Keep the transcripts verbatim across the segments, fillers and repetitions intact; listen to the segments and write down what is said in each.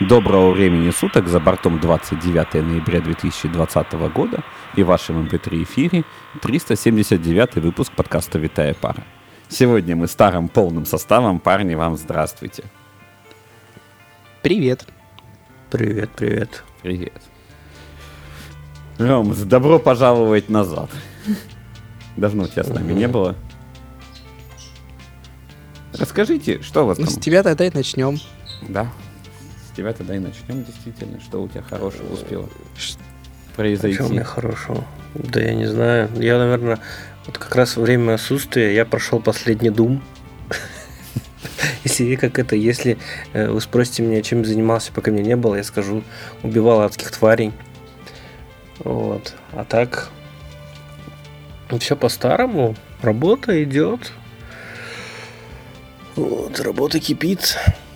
Доброго времени суток, за бортом двадцать девятое ноября две тысячи двадцатого года и в вашем эм пэ три эфире триста семьдесят девятый выпуск подкаста «Витая пара». Сегодня мы старым полным составом, парни, вам здравствуйте. Привет. Привет, привет. Привет. Ром, добро пожаловать назад. Давно тебя с нами не было. Расскажите, что у вас там? С тебя тогда и начнем. Да. С тебя тогда и начнем, действительно. Что у тебя хорошего успело произойти? Что у меня хорошего? Да я не знаю. Я, наверное, вот как раз во время отсутствия я прошел последний Doom. Если как это, если вы спросите меня, чем занимался, пока меня не было, я скажу, убивал адских тварей. Вот. А так, все по-старому. Работа идет. Вот, работа кипит.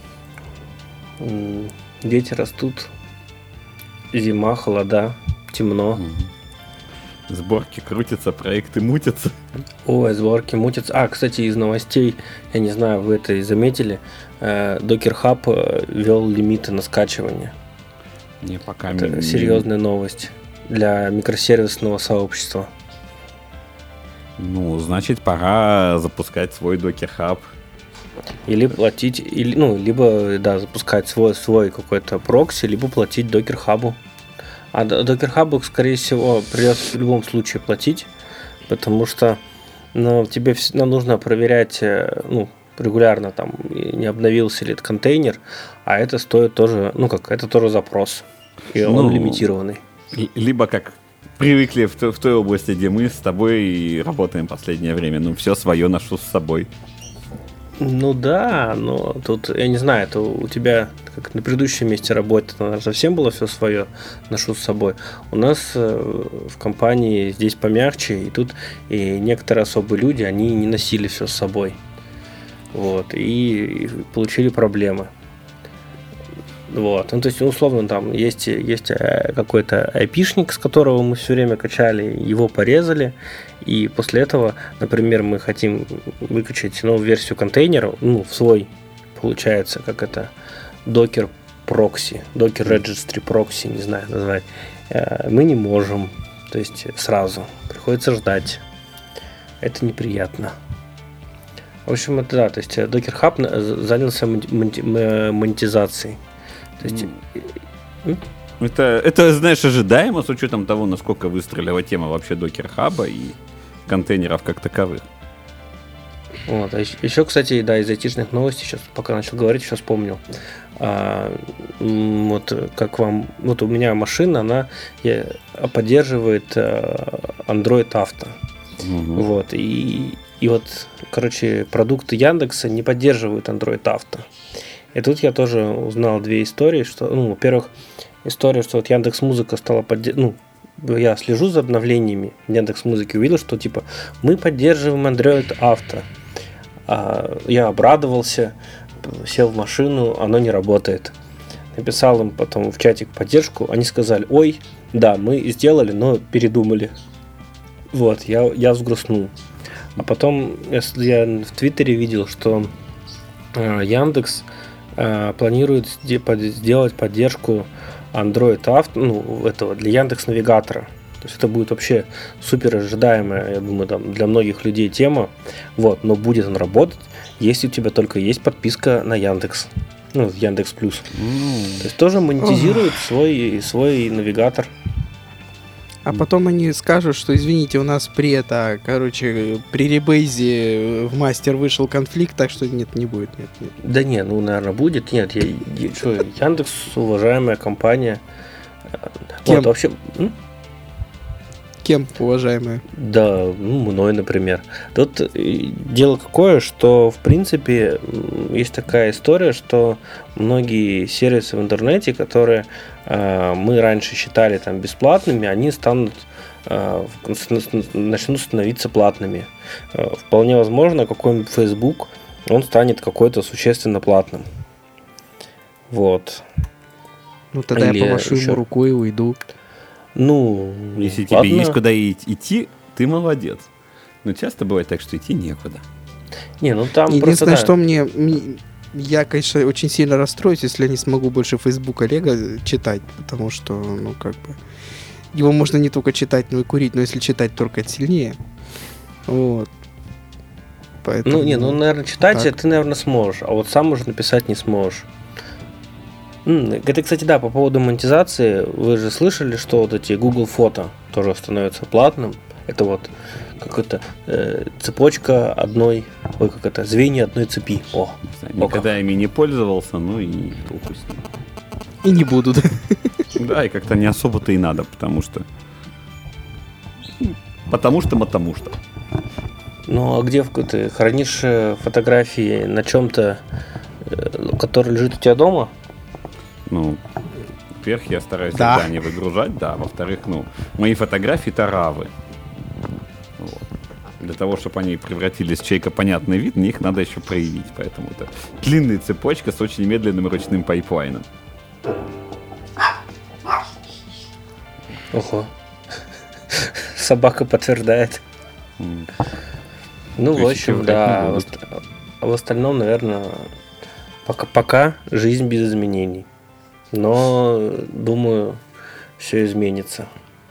Дети растут. Зима, холода, темно. Сборки крутятся, проекты мутятся. Ой, сборки мутятся. А, кстати, из новостей, я не знаю, вы это и заметили, Docker Hub ввел лимиты на скачивание. Не, пока это не... серьезная новость для микросервисного сообщества. Ну, значит, пора запускать свой Docker Hub. Или платить, или, ну, либо, да, запускать свой, свой какой-то прокси, либо платить Docker Hub. А Docker Hub, скорее всего, придется в любом случае платить, потому что ну, тебе ну, нужно проверять, ну, регулярно, там, не обновился ли этот контейнер, а это стоит тоже, ну, как, это тоже запрос, и он ну, лимитированный. Либо как привыкли в той, в той области, где мы с тобой работаем в последнее время, ну, все свое ношу с собой. Ну да, но тут, я не знаю, это у тебя, как на предыдущем месте работы, наверное, совсем было все свое, ношу с собой. У нас в компании здесь помягче, и тут и некоторые особые люди, они не носили все с собой. Вот, и получили проблемы. Вот, ну то есть, условно, там есть, есть какой-то айпишник, с которого мы все время качали, его порезали, и после этого, например, мы хотим выкачать новую версию контейнера, ну, в свой, получается, как это, Docker Proxy, Docker Registry Proxy, не знаю назвать, мы не можем, то есть сразу, приходится ждать, это неприятно. В общем, это да, то есть Docker Hub занялся монетизацией. То есть, mm. это, это, знаешь, ожидаемо с учетом того, насколько выстрелила тема вообще Docker Hub и контейнеров как таковых. Вот, а еще, еще, кстати, да, из айтишных новостей, сейчас пока начал говорить, сейчас вспомнил. А, вот как вам, вот у меня машина, она поддерживает Android Auto. Mm-hmm. Вот, и, и вот, короче, продукты Яндекса не поддерживают Android Auto. И тут я тоже узнал две истории, что, ну, во-первых, история, что вот Яндекс.Музыка стала поддерживать, ну, я слежу за обновлениями Яндекс.Музыки, увидел, что, типа, мы поддерживаем Android Auto. А я обрадовался, сел в машину, оно не работает. Написал им потом в чатик поддержку, они сказали, ой, да, мы сделали, но передумали. Вот, я, я взгрустнул. А потом я в Твиттере видел, что Яндекс планирует сделать поддержку Android Auto, ну, этого для Яндекс Навигатора. То есть это будет вообще супер ожидаемая, я думаю, там, для многих людей тема. Вот, но будет он работать, если у тебя только есть подписка на Яндекс. Ну, Яндекс Плюс. Mm. То есть тоже монетизирует свой, свой навигатор. А потом они скажут, что, извините, у нас при это, короче, при ребейзе в мастер вышел конфликт, так что нет, не будет. Нет, нет. Да не, ну, наверное, будет. Нет, я, я, что, Яндекс уважаемая компания. Кем? Вот, вообще... М? Кем, уважаемая? Да, ну, мной, например. Тут дело какое, что, в принципе, есть такая история, что многие сервисы в интернете, которые э, мы раньше считали там бесплатными, они станут э, начнут становиться платными. Э, вполне возможно, какой-нибудь Facebook, он станет какой-то существенно платным. Вот. Ну, тогда Или я помашу еще... ему рукой и уйду. Ну, если ладно. тебе есть куда идти, ты молодец. Но часто бывает так, что идти некуда. Не, ну там единственное, просто, да. что мне я, конечно, очень сильно расстроюсь, если я не смогу больше Facebook Олега читать, потому что, ну, как бы, его можно не только читать, но и курить, но если читать, только это сильнее. Вот. Поэтому, ну, не, ну, наверное, читать так. Ты, наверное, сможешь, а вот сам уже написать не сможешь. Это, кстати, да, по поводу монетизации, вы же слышали, что вот эти Google фото тоже становятся платным. Это вот какая-то э, цепочка одной, ой, как это, звенья одной цепи. О, никогда ими не пользовался, ну и толку с ним. И не буду, да? Да, и как-то не особо-то и надо, потому что... Потому что, потому что. Ну, а где ты хранишь фотографии на чем-то, который лежит у тебя дома? Ну, во-первых, я стараюсь да. всегда не выгружать, да. Во-вторых, ну, мои фотографии-то равы. Вот. Для того, чтобы они превратились в чайкопонятный вид, мне их надо еще проявить. Поэтому это длинная цепочка с очень медленным ручным пайплайном. Ого. Собака подтверждает. Mm. Ну, в общем, да. А в остальном, наверное, пока, пока жизнь без изменений. Но, думаю, все изменится.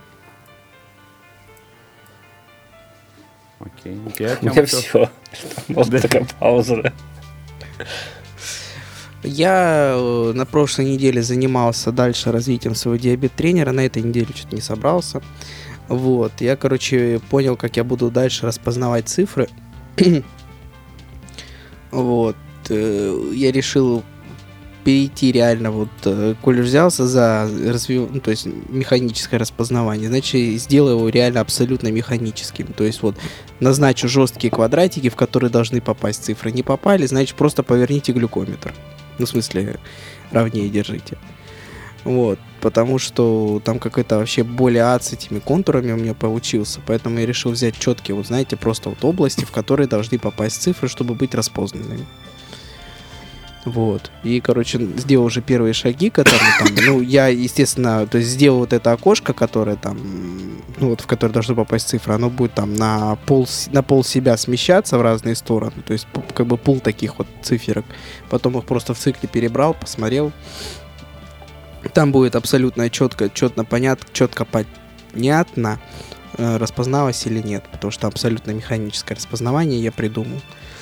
Окей. У меня все. Вот такая пауза. Я на прошлой неделе занимался дальше развитием своего диабет-тренера. На этой неделе что-то не собрался. Вот. Я, короче, понял, как я буду дальше распознавать цифры. Вот. Я решил перейти реально, вот, коль взялся за развив... ну, то есть механическое распознавание, значит, сделаю его реально абсолютно механическим. То есть вот назначу жесткие квадратики, в которые должны попасть цифры. Не попали, значит, просто поверните глюкометр. Ну, в смысле, ровнее держите. Вот, потому что там какой-то вообще более ад с этими контурами у меня получился, поэтому я решил взять четкие, вот знаете, просто вот области, в которые должны попасть цифры, чтобы быть распознанными. Вот, и, короче, сделал уже первые шаги, которые там, ну, я, естественно, то есть сделал вот это окошко, которое там, ну, вот в которое должны попасть цифры, оно будет там на пол, на пол себя смещаться в разные стороны, то есть как бы пул таких вот циферок, потом их просто в цикле перебрал, посмотрел. Там будет абсолютно четко, четко понятно, четко понятно, э, распознавалось или нет, потому что абсолютно механическое распознавание я придумал.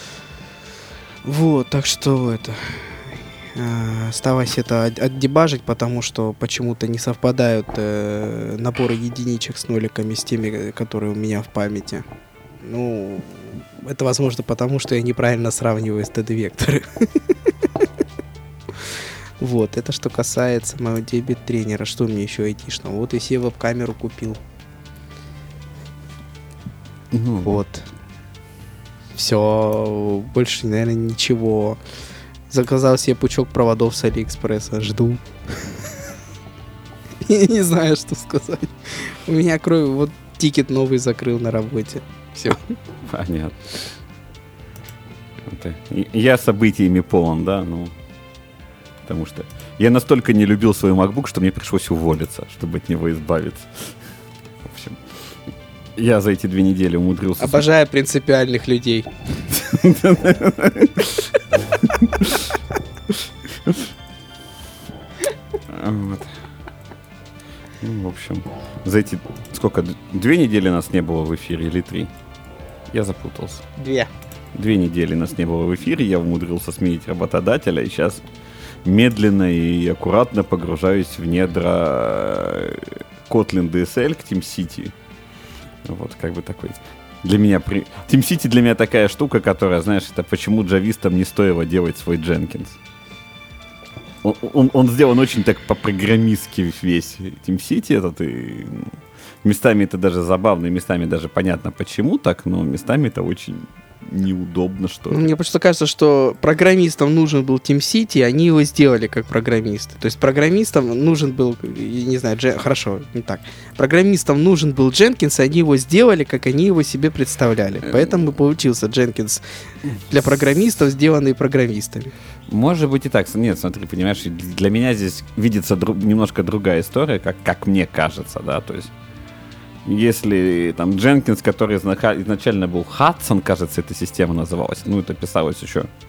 Вот, так что это э, осталось это отдебажить, потому что почему-то не совпадают э, наборы единичек с ноликами с теми, которые у меня в памяти. Ну, это возможно потому, что я неправильно сравниваю эс тэ дэ-векторы. Вот, это что касается моего диабет-тренера. Что мне еще айтишного? Вот и себе веб-камеру купил. Ну. Вот. Все, больше, наверное, ничего. Заказал себе пучок проводов с Алиэкспресса. Жду. Я не знаю, что сказать. У меня кровь, вот тикет новый закрыл на работе. Все. Понятно. Я событиями полон, да, ну... Потому что я настолько не любил свой MacBook, что мне пришлось уволиться, чтобы от него избавиться. В общем, я за эти две недели умудрился... Обожаю принципиальных людей. В общем, за эти... Сколько? Две недели нас не было в эфире или три? Я запутался. Две. Две недели нас не было в эфире, я умудрился сменить работодателя, и сейчас... медленно и аккуратно погружаюсь в недра Kotlin ди эс эл к TeamCity. Вот, как бы такой... Для меня... При... TeamCity для меня такая штука, которая, знаешь, это почему джавистам не стоило делать свой Jenkins. Он, он, он сделан очень так по-программистски весь TeamCity этот, и местами это даже забавно, и местами даже понятно, почему так, но местами это очень... неудобно, что ли. Мне просто кажется, что программистам нужен был TeamCity, они его сделали как программисты. То есть программистам нужен был, я не знаю, Джен... хорошо, не так. Программистам нужен был Jenkins, они его сделали, как они его себе представляли. Поэтому получился Jenkins для программистов, сделанный программистами. Может быть и так. Нет, смотри, понимаешь, для меня здесь видится друг... немножко другая история, как, как мне кажется, да, то есть если там Jenkins, который изначально был Hudson, кажется, эта система называлась, ну, это писалось еще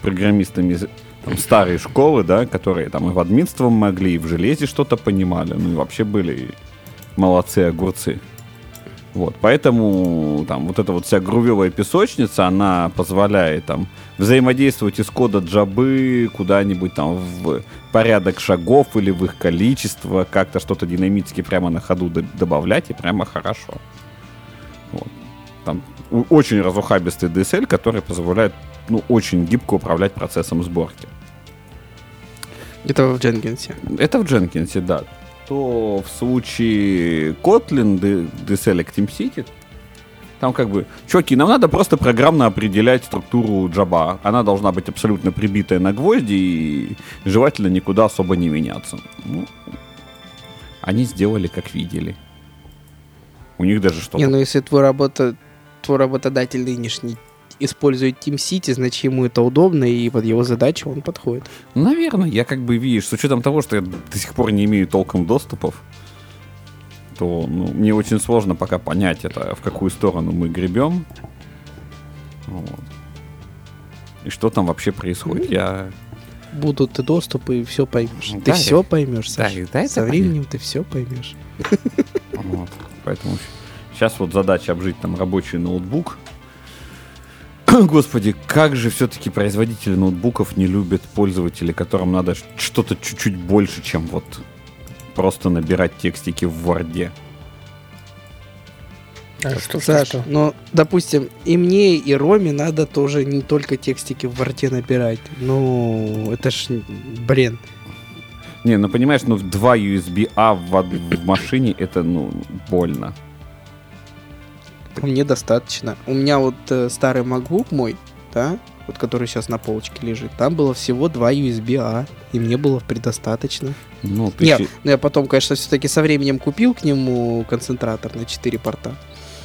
программистами там, старой школы, да, которые там и в админством могли, и в железе что-то понимали, ну и вообще были молодцы огурцы. Вот, поэтому там вот эта вот вся грувевая песочница, она позволяет там взаимодействовать из кода джабы куда-нибудь там в порядок шагов или в их количество, как-то что-то динамически прямо на ходу добавлять, и прямо хорошо. Вот. Там очень разухабистый ди эс эль, который позволяет, ну, очень гибко управлять процессом сборки. Это в Jenkins. Это в Jenkins, да. То в случае Kotlin Deselect TeamCity, там как бы, чуваки, нам надо просто программно определять структуру джаба. Она должна быть абсолютно прибитая на гвозди и желательно никуда особо не меняться. Ну, они сделали, как видели. У них даже что-то... Не, ну если твой, работа... твой работодатель нынешний использует TeamCity, значит, ему это удобно, и под его задачу он подходит. Наверное, я как бы, видишь, с учетом того, что я до сих пор не имею толком доступов, то ну, мне очень сложно пока понять, это в какую сторону мы гребем. Вот. И что там вообще происходит. Я... Будут и доступы, и все поймешь. Да, ты я... все поймешь, Саша. Да, да, Со временем ты все поймешь. Вот. Поэтому сейчас вот задача обжить там рабочий ноутбук. Господи, как же все-таки производители ноутбуков не любят пользователей, которым надо что-то чуть-чуть больше, чем вот просто набирать текстики в Word. А что, Саш, что, что? ну, допустим, и мне, и Роме надо тоже не только текстики в Word набирать. Ну, это ж, блин. Не, ну понимаешь, ну два ю эс би-A в, в машине, это, ну, больно. Мне достаточно. У меня вот э, старый MacBook мой, да, вот который сейчас на полочке лежит, там было всего два ю эс би-A, и мне было предостаточно. Ну, ты Нет, щи... ну я потом, конечно, все-таки со временем купил к нему концентратор на четыре порта.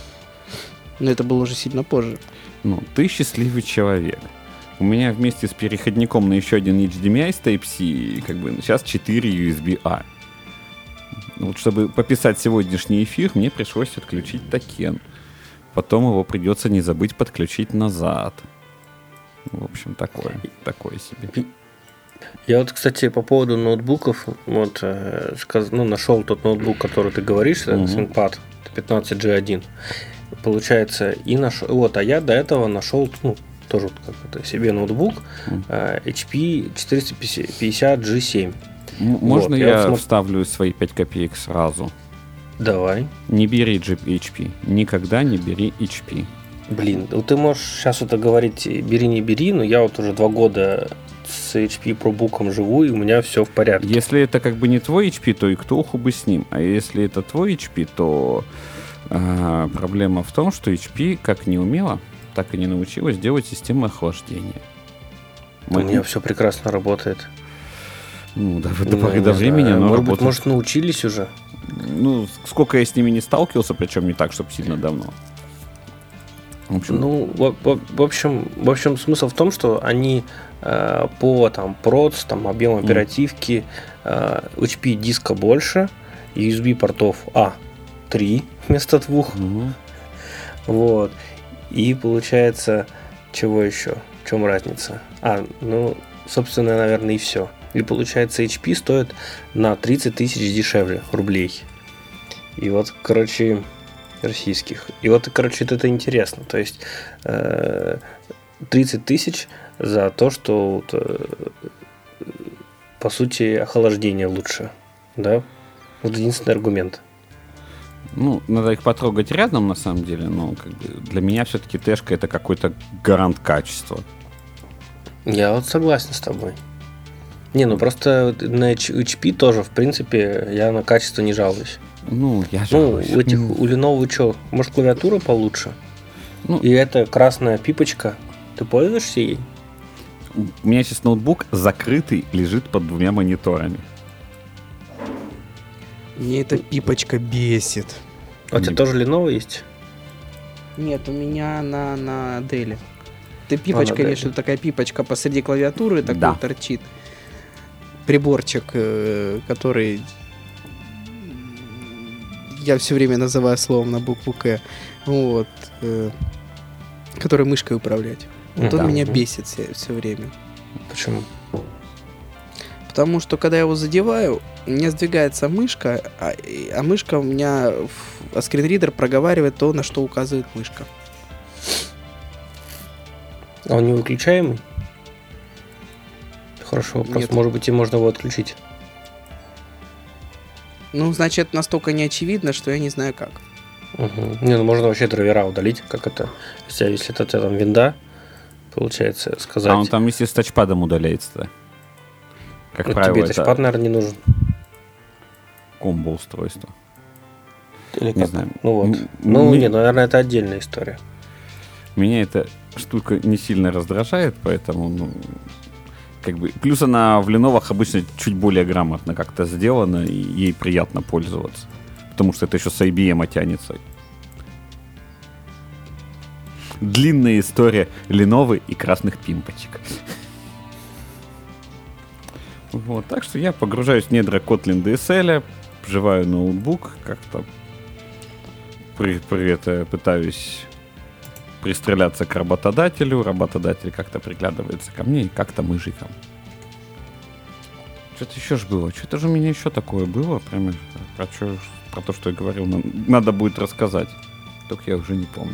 Но это было уже сильно позже. Ну, ты счастливый человек. У меня вместе с переходником на еще один эйч ди эм ай с Type-C, как бы, сейчас четыре ю эс би-A. Вот чтобы пописать сегодняшний эфир, мне пришлось отключить токен. Потом его придется не забыть подключить назад. В общем, такое, такое себе. Я вот, кстати, по поводу ноутбуков, вот, э, сказ... ну, нашел тот ноутбук, который ты говоришь, mm-hmm. ThinkPad пятнадцать джи один. Получается, и нашел, вот, а я до этого нашел, ну, тоже как это, себе ноутбук mm-hmm. э, эйч пи четыреста пятьдесят джи семь. М- можно вот, я, я вот вставлю свои пять копеек сразу? Давай. Не бери эйч пи. Никогда не бери эйч пи. Блин, ну ты можешь сейчас это говорить бери, не бери, но я вот уже два года с эйч пи ProBook'ом живу, и у меня все в порядке. Если это как бы не твой эйч пи, то и кто уху бы с ним. А если это твой эйч пи, то а, проблема в том, что эйч пи как не умела, так и не научилась делать систему охлаждения. Мы... У меня все прекрасно работает. Ну, до, ну, до поры до времени, но может работает. Быть, может, научились уже? Ну, сколько я с ними не сталкивался, причем не так, чтобы сильно давно. В общем, ну, в, в, в, общем, в общем, смысл в том, что они э, по там, проц, там, объему mm. оперативки, э, эйч пи диска больше, ю эс би портов А три вместо двух. Mm-hmm. Вот. И получается, чего еще? В чем разница? А, ну, собственно, наверное, и все. И получается, эйч пи стоит на тридцать тысяч дешевле рублей. И вот, короче, российских. И вот, короче, это интересно. То есть э, тридцать тысяч за то, что э, по сути охлаждение лучше. Да? Вот единственный аргумент. Ну, надо их потрогать рядом, на самом деле, но как бы для меня все-таки тэшка это какой-то гарант качества. Я вот согласен с тобой. Не, ну просто на эйч пи тоже, в принципе, я на качество не жалуюсь. Ну, я жалуюсь. Ну, у этих, у Lenovo что, может, клавиатура получше? Ну, и эта красная пипочка, ты пользуешься ей? У меня сейчас ноутбук закрытый, лежит под двумя мониторами. Мне эта пипочка бесит. А у тебя тоже Lenovo есть? Нет, у меня на, на Dell. Ты пипочка, имеешь в виду, такая пипочка посреди клавиатуры такой да. торчит. Приборчик, который я все время называю словом на букву К, вот, который мышкой управлять. Вот да. Он меня бесит все, все время. Почему? Потому что, когда я его задеваю, у меня сдвигается мышка, а, а мышка у меня... А скринридер проговаривает то, на что указывает мышка. А он не выключаемый? Хорошо вопрос. Нет. Может быть, и можно его отключить. Ну, значит, настолько неочевидно, что я не знаю как. Угу. Не, ну можно вообще драйвера удалить, как это, если, если это у тебя там винда, получается, сказать. А он там вместе с тачпадом удаляется-то. Как ну, правило, тебе это тачпад, наверное, не нужен. комбо-устройство. Или не как? знаю. Ну вот. М- ну, м- не, наверное, это отдельная история. Меня эта штука не сильно раздражает, поэтому, ну, как бы... Плюс она в Леновах обычно чуть более грамотно как-то сделана, и ей приятно пользоваться. Потому что это еще с ай би эм тянется. Длинная история Lenovo и красных пимпочек. Вот, так что я погружаюсь в недра Kotlin ди эс эл, вживаю ноутбук, как-то при, при это пытаюсь пристреляться к работодателю, работодатель как-то приглядывается ко мне, и как-то мы живем. Что-то еще ж было, что-то же у меня еще такое было, прямо про, чё, про то, что я говорил, надо будет рассказать, только я уже не помню.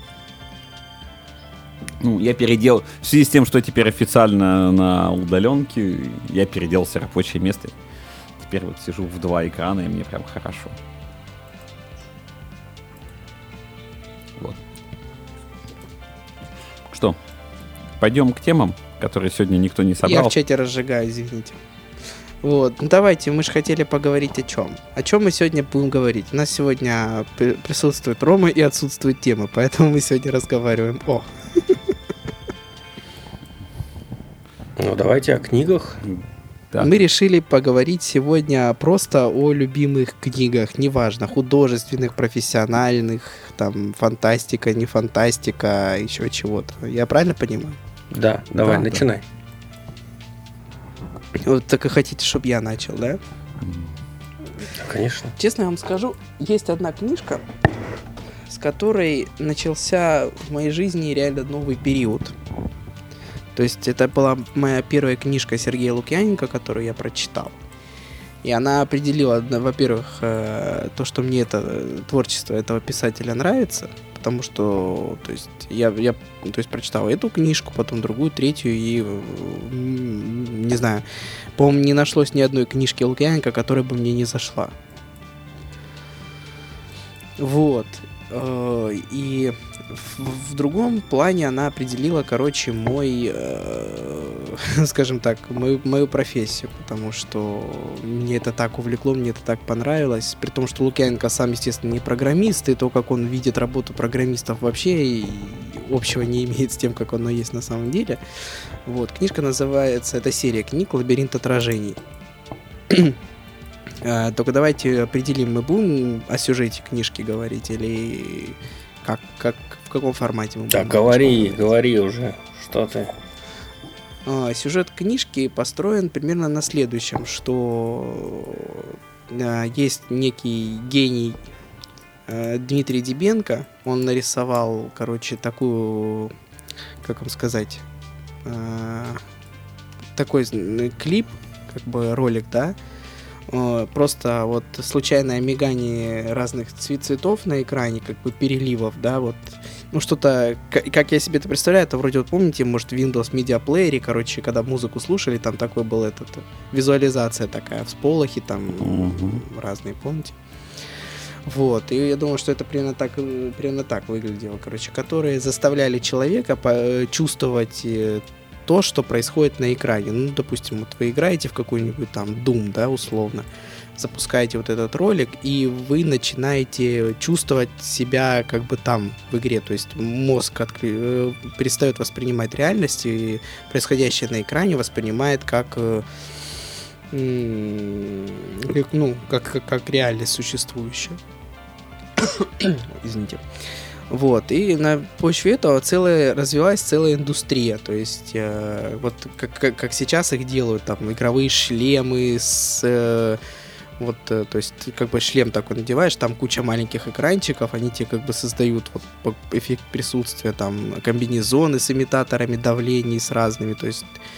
Ну, я переделал, в связи с тем, что теперь официально на удаленке, я переделался в рабочее место. Теперь вот сижу в два экрана, и мне прям хорошо. Вот. Что, пойдем к темам, которые сегодня никто не собрал? Я в чате разжигаю, извините. Вот, ну давайте, мы же хотели поговорить о чем. О чем мы сегодня будем говорить? У нас сегодня присутствует Рома и отсутствует тема, поэтому мы сегодня разговариваем о... Ну, давайте о книгах. Да. Мы решили поговорить сегодня просто о любимых книгах, неважно, художественных, профессиональных, там, фантастика, не фантастика, еще чего-то. Я правильно понимаю? Да, давай, Да, начинай. Вот так и хотите, чтобы я начал, да? Конечно. Честно я вам скажу, есть одна книжка, с которой начался в моей жизни реально новый период. То есть это была моя первая книжка Сергея Лукьяненко, которую я прочитал. И она определила, во-первых, то, что мне это творчество этого писателя нравится, потому что, то есть, я, я то есть, прочитал эту книжку, потом другую, третью, и, не знаю, по-моему, не нашлось ни одной книжки Лукьяненко, которая бы мне не зашла. Вот. И в, в другом плане она определила, короче, мой, э, скажем так, мою, мою профессию, потому что мне это так увлекло, мне это так понравилось, при том, что Лукьяненко сам, естественно, не программист, и то, как он видит работу программистов вообще и общего не имеет с тем, как оно есть на самом деле. Вот, книжка называется, это серия книг «Лабиринт отражений». Только давайте определим, мы будем о сюжете книжки говорить или как, как, в каком формате мы будем? Да, говори, говори уже, что ты. А, сюжет книжки построен примерно на следующем, что а, есть некий гений а, Дмитрий Дебенко, он нарисовал, короче, такую, как вам сказать, а, такой клип, как бы ролик, да, просто вот случайное мигание разных цветов на экране, как бы переливов, да, вот, ну что-то, как я себе это представляю, это вроде, вот помните, может, в Windows Media Player, короче, когда музыку слушали, там такой был этот, визуализация такая, всполохи там mm-hmm. разные, помните? Вот, и я думаю, что это примерно так, примерно так выглядело, короче, которые заставляли человека чувствовать то, что происходит на экране. Ну, допустим, вот вы играете в какой-нибудь там Doom, да, условно, запускаете вот этот ролик, и вы начинаете чувствовать себя как бы там в игре, то есть мозг откры... перестает воспринимать реальность, и происходящее на экране воспринимает как, ну, как, как, как реальность существующая. Извините. Вот, и на почве этого целая, развилась целая индустрия, то есть э, вот как, как, как сейчас их делают, там, игровые шлемы с, э, вот, э, то есть как бы шлем такой надеваешь, там куча маленьких экранчиков, они тебе как бы создают вот эффект присутствия, там, комбинезоны с имитаторами давлений, с разными, то есть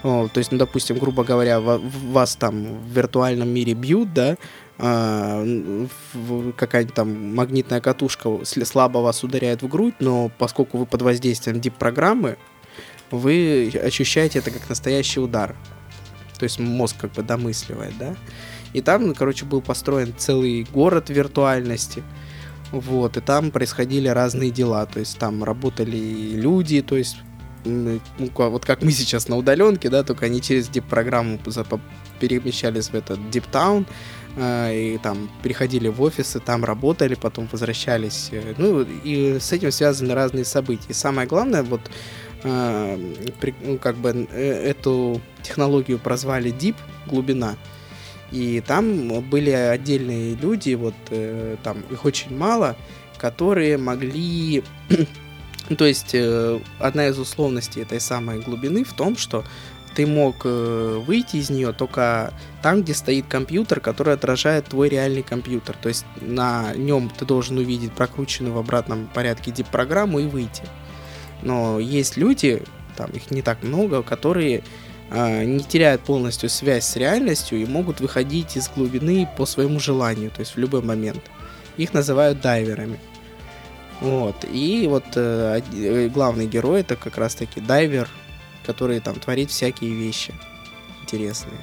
О, то есть, ну, допустим, грубо говоря, вас там в виртуальном мире бьют, да, а, какая-нибудь там магнитная катушка слабо вас ударяет в грудь, но поскольку вы под воздействием дип-программы, вы ощущаете это как настоящий удар. То есть мозг как бы домысливает, да. И там, короче, был построен целый город виртуальности. Вот, и там происходили разные дела. То есть там работали люди, то есть ну, вот как мы сейчас на удаленке, да, только они через дип-программу перемещались в этот дип-таун, и там переходили в офисы, там работали, потом возвращались. Ну, и с этим связаны разные события. И самое главное, вот ну, как бы эту технологию прозвали Deep, глубина. И там были отдельные люди, вот там их очень мало, которые могли... То есть одна из условностей этой самой глубины в том, что ты мог выйти из нее только там, где стоит компьютер, который отражает твой реальный компьютер. То есть на нем ты должен увидеть прокрученную в обратном порядке дип-программу и выйти. Но есть люди, там их не так много, которые э, не теряют полностью связь с реальностью и могут выходить из глубины по своему желанию, то есть в любой момент. Их называют дайверами. Вот. И вот э, главный герой это как раз-таки дайвер, который там творит всякие вещи интересные.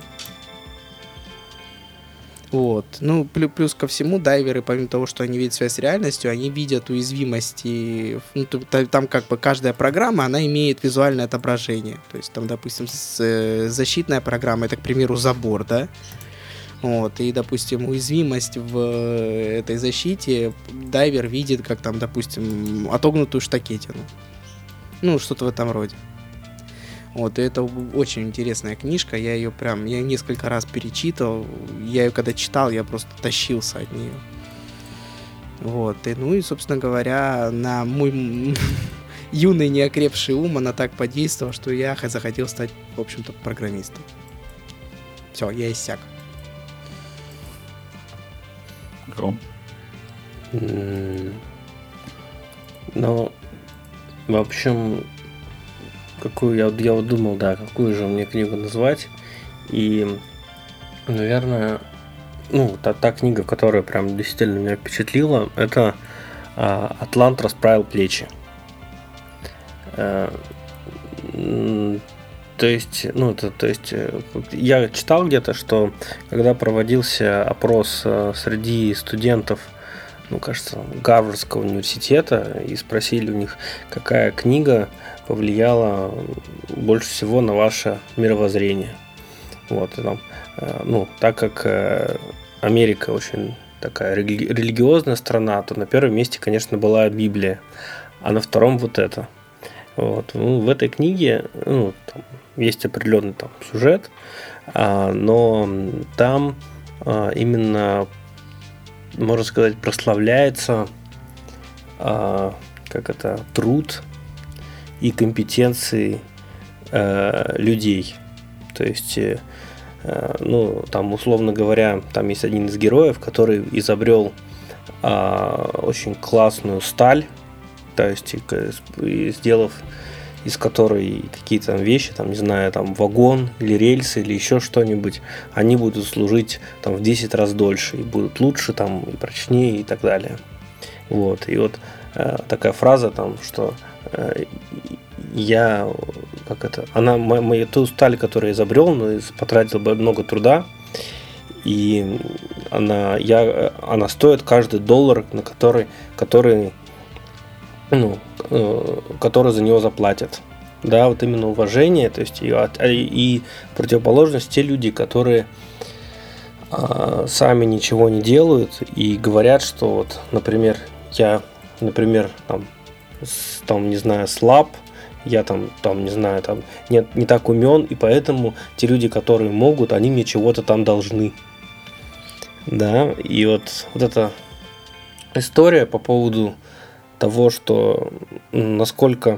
Вот. Ну, плюс, плюс ко всему, дайверы, помимо того, что они видят связь с реальностью, они видят уязвимости. Ну, там как бы каждая программа, она имеет визуальное отображение. То есть там, допустим, с, защитная программа, это, к примеру, забор, да? Вот. И, допустим, уязвимость в этой защите дайвер видит, как там, допустим, отогнутую штакетину. Ну, что-то в этом роде. Вот, и это очень интересная книжка, я ее прям, я несколько раз перечитывал, я ее когда читал, я просто тащился от нее. Вот, и, ну и, собственно говоря, на мой юный неокрепший ум она так подействовала, что я захотел стать, в общем-то, программистом. Все, я иссяк. Ром? Ну, в общем... Какую я, я вот думал, да, какую же мне книгу назвать. И, наверное, ну, та, та книга, которая прям действительно меня впечатлила, это а, «Атлант расправил плечи». А, то есть, ну, это, то есть, я читал где-то, что когда проводился опрос среди студентов, ну, кажется, Гарвардского университета, и спросили у них, какая книга повлияла больше всего на ваше мировоззрение. Вот, и там, ну, так как Америка очень такая рели- религиозная страна, то на первом месте, конечно, была Библия, а на втором вот это. Вот. Ну, в этой книге, ну, там есть определенный там сюжет, а, но там а, именно, можно сказать, прославляется а, как это, труд и компетенции э, людей. То есть, э, ну, там, условно говоря, там есть один из героев, который изобрел э, очень классную сталь, то есть, и, сделав из которой какие-то там вещи, там, не знаю, там, вагон или рельсы или еще что-нибудь, они будут служить там в десять раз дольше и будут лучше, там, и прочнее и так далее. Вот, и вот э, такая фраза там, что я, как это, она, мою ту сталь, которую я изобрел, но потратил бы много труда, и она, я, она стоит каждый доллар, на который, который, ну, который за него заплатят. Да, вот именно уважение, то есть и, и противоположность те люди, которые а, сами ничего не делают и говорят, что вот, например, я, например, там, там, не знаю, слаб, я там, там, не знаю, там, нет, не так умен, и поэтому те люди, которые могут, они мне чего-то там должны. Да, и вот, вот эта история по поводу того, что насколько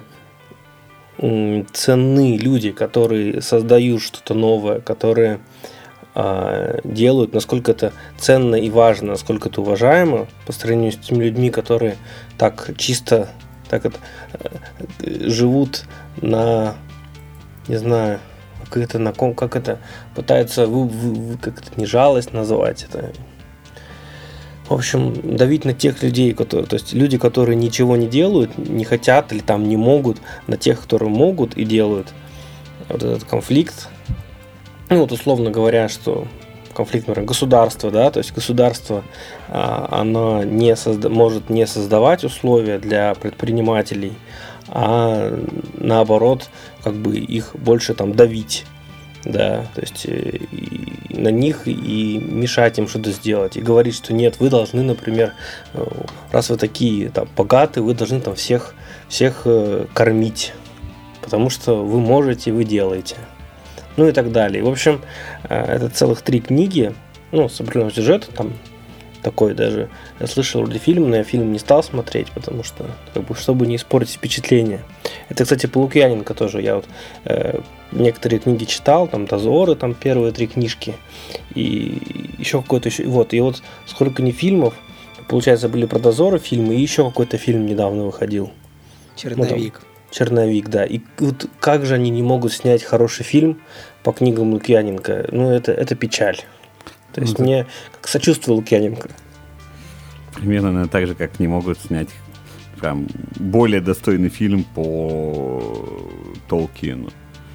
ценны люди, которые создают что-то новое, которые э, делают, насколько это ценно и важно, насколько это уважаемо по сравнению с теми людьми, которые так чисто так это, живут на, не знаю, как это, на ком, как это пытаются вы, вы, вы как это не жалость называть это. В общем, давить на тех людей, которые, то есть люди, которые ничего не делают, не хотят или там не могут, на тех, которые могут и делают. Вот этот конфликт. Ну вот условно говоря, что конфликт, например, государства, да, то есть государство, а, оно не созда- может не создавать условия для предпринимателей, а наоборот, как бы их больше там давить, да, то есть и на них и мешать им что-то сделать, и говорить, что нет, вы должны, например, раз вы такие там богатые, вы должны там всех, всех кормить, потому что вы можете, вы делаете. Ну и так далее. В общем, это целых три книги, ну, с определенным сюжетом, там такой даже. Я слышал вроде фильм, но я фильм не стал смотреть, потому что, как бы, чтобы не испортить впечатление. Это, кстати, по Лукьяненко тоже. Я вот э, некоторые книги читал, там «Дозоры», там первые три книжки, и еще какой-то еще. Вот, и вот сколько не фильмов, получается, были про «Дозоры» фильмы, и еще какой-то фильм недавно выходил. «Черновик». Ну, Черновик, да. И вот как же они не могут снять хороший фильм по книгам Лукьяненко? Ну, это, это печаль. То есть ну, мне как сочувствую Лукьяненко. Примерно наверное, так же, как не могут снять прям более достойный фильм по Толкину.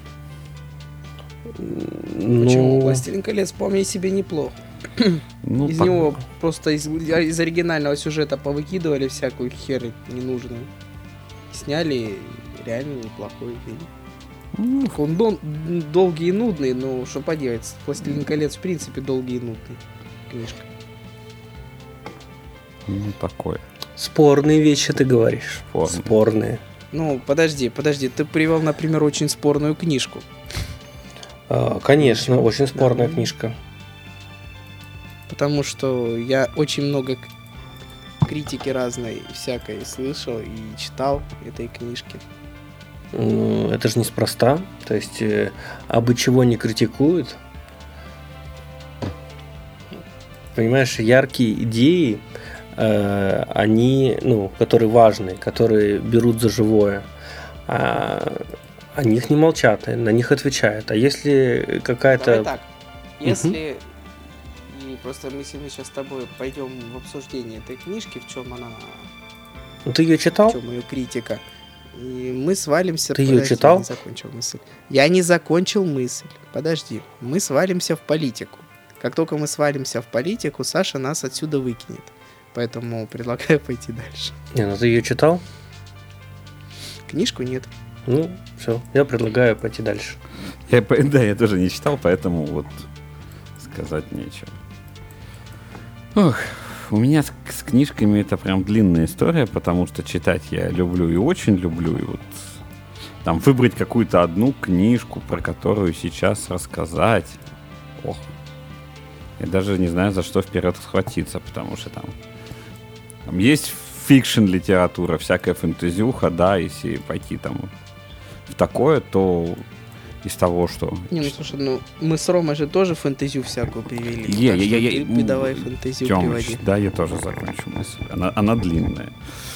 Ну... Почему? «Властелин колец» вполне себе неплохо. Ну, из так... него просто из, из оригинального сюжета повыкидывали всякую херь ненужную. Сняли реально неплохой фильм. Mm. Он дол- долгий и нудный, но что поделать, «Властелин колец» в принципе долгий и нудный книжка. Ну, такое. Спорные вещи ты говоришь. Спорные. Спорные. Ну, подожди, подожди, ты привел, например, очень спорную книжку. А, конечно, Почему? Очень спорная да. книжка. Потому что я очень много критики разной всякой слышал и читал этой книжки. Ну, это же неспроста. То есть, э, абы чего не критикуют. Понимаешь, яркие идеи, э, они, ну, которые важны, которые берут за живое, а, о них не молчат, на них отвечают. А если какая-то... Давай так, если... И просто мы сейчас с тобой пойдем в обсуждение этой книжки, в чем она... Ну, ты ее читал? В чем ее критика. И мы свалимся... Ты ее читал? Я не закончил мысль. Я не закончил мысль. Подожди. Мы свалимся в политику. Как только мы свалимся в политику, Саша нас отсюда выкинет. Поэтому предлагаю пойти дальше. Не, ну ты ее читал? Книжку нет. Ну, все. Я предлагаю пойти дальше. Я, да, я тоже не читал, поэтому вот сказать нечего. Ох, у меня с, с книжками это прям длинная история, потому что читать я люблю и очень люблю. И вот там выбрать какую-то одну книжку, про которую сейчас рассказать. Ох, я даже не знаю, за что вперед схватиться, потому что там, там есть фикшн-литература, всякая фэнтезюха, да, если пойти там в такое, то из того, что... Не, ну слушай, ну мы с Ромой же тоже фэнтезию всякую привели. Я, я, я, я, ты давай фэнтезию Тёмыч, приводи. да, я тоже закончу мысль. Она, она длинная.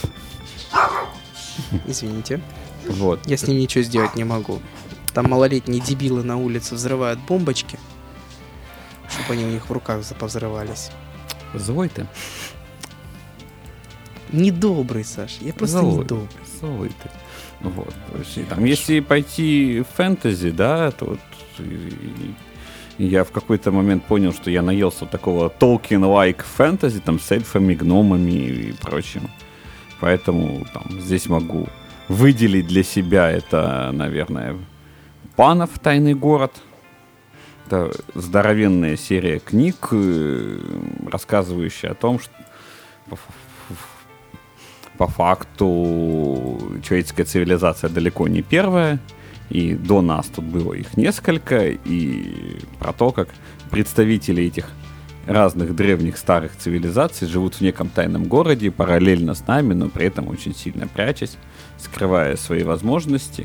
Извините. Вот. Я с ним ничего сделать не могу. Там малолетние дебилы на улице взрывают бомбочки, чтобы они у них в руках повзрывались. Злой ты. Недобрый, Саш. Я просто Злой. недобрый. Злой ты. Вот. Там, если пойти в фэнтези, да, то вот и, и я в какой-то момент понял, что я наелся такого Tolkien-like фэнтези, там, с эльфами, гномами и прочим. Поэтому там здесь могу выделить для себя это, наверное, Панов «Тайный город». Это здоровенная серия книг, рассказывающая о том, что по факту человеческая цивилизация далеко не первая, и до нас тут было их несколько, и про то, как представители этих разных древних старых цивилизаций живут в неком тайном городе, параллельно с нами, но при этом очень сильно прячась, скрывая свои возможности.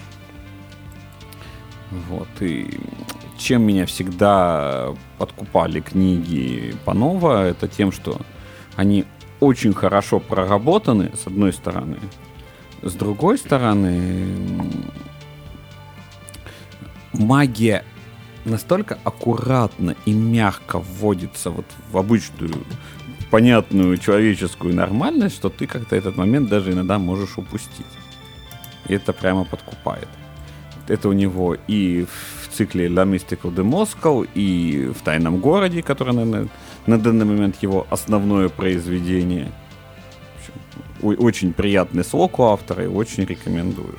Вот, и чем меня всегда подкупали книги Панова, это тем, что они очень хорошо проработаны, с одной стороны. С другой стороны, магия настолько аккуратно и мягко вводится вот в обычную, понятную человеческую нормальность, что ты как-то этот момент даже иногда можешь упустить. И это прямо подкупает. Это у него и в цикле La Mystical de Moscow, и в «Тайном городе», который, наверное, на данный момент его основное произведение. В общем, очень приятный слог у автора и очень рекомендую.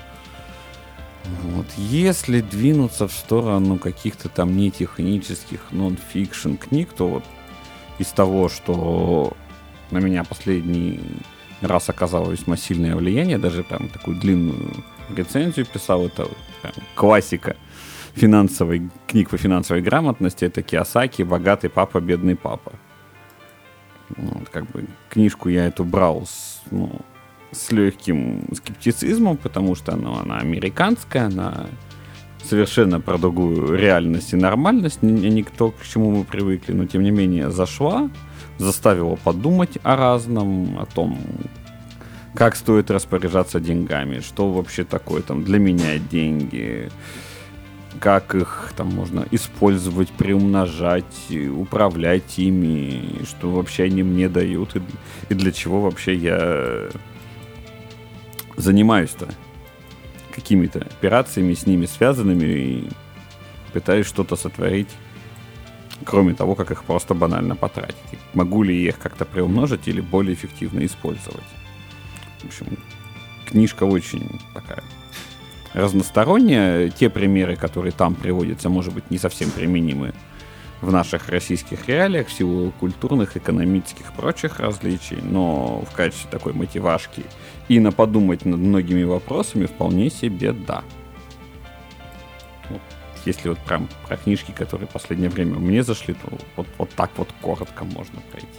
Вот. Если двинуться в сторону каких-то там нетехнических нон-фикшн книг, то вот из того, что на меня последний раз оказало весьма сильное влияние, даже прям такую длинную рецензию писал, это вот прям классика финансовой, книг по финансовой грамотности, это Кийосаки «Богатый папа, бедный папа». Вот, как бы книжку я эту брал с, ну, с легким скептицизмом, потому что ну, она американская, она совершенно про другую реальность и нормальность, не, не то, к чему мы привыкли, но тем не менее зашла, заставила подумать о разном, о том, как стоит распоряжаться деньгами, что вообще такое там для меня деньги, как их там можно использовать, приумножать, управлять ими, что вообще они мне дают и, и для чего вообще я занимаюсь-то какими-то операциями с ними связанными и пытаюсь что-то сотворить, кроме того, как их просто банально потратить. Могу ли я их как-то приумножить или более эффективно использовать? В общем, книжка очень такая разносторонняя. Те примеры, которые там приводятся, может быть, не совсем применимы в наших российских реалиях в силу культурных, экономических, прочих различий, но в качестве такой мотивашки и на подумать над многими вопросами вполне себе да. Вот, если вот прям про книжки, которые в последнее время мне зашли, то вот, вот так вот коротко можно пройти.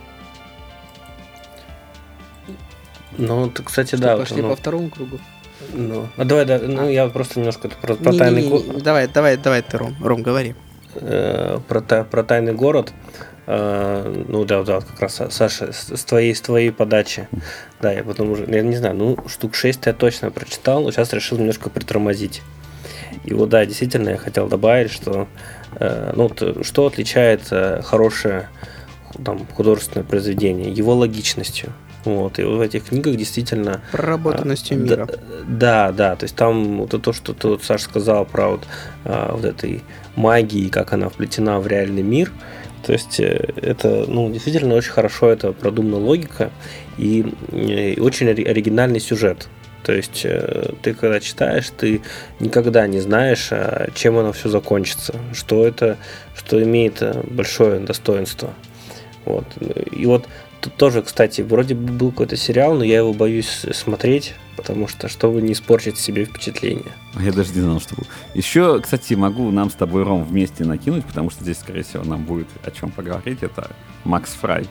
Ну, ты, кстати, Что, да. пошли вот, ну, по второму кругу? Ну, а давай, да, ну, я просто немножко про, про Не, тайный не, не, город. не, давай, давай, давай ты, Ром, Ром, говори. Э, про, та- про тайный город. Э, ну да, да, как раз Саша, с, с твоей, с твоей подачи. Да, я потом уже, я не знаю, ну штук шесть я точно прочитал, но сейчас решил немножко притормозить. И вот да, действительно, я хотел добавить, что э, ну, т- что отличает э, хорошее там, художественное произведение? Его логичностью. Вот, и в этих книгах действительно... Проработанностью а, мира. Да, да, то есть там вот то, что ты, вот, Саша, сказал про вот, а, вот этой магии, как она вплетена в реальный мир, то есть это, ну, действительно очень хорошо, это продумана логика и, и очень оригинальный сюжет. То есть ты, когда читаешь, ты никогда не знаешь, чем оно все закончится, что это, что имеет большое достоинство. Вот. И вот тут тоже, кстати, вроде бы был какой-то сериал, но я его боюсь смотреть, потому что, чтобы не испортить себе впечатление. Я даже не знал, что был. Еще, кстати, могу нам с тобой, Ром, вместе накинуть, потому что здесь, скорее всего, нам будет о чем поговорить. Это Макс Фрай.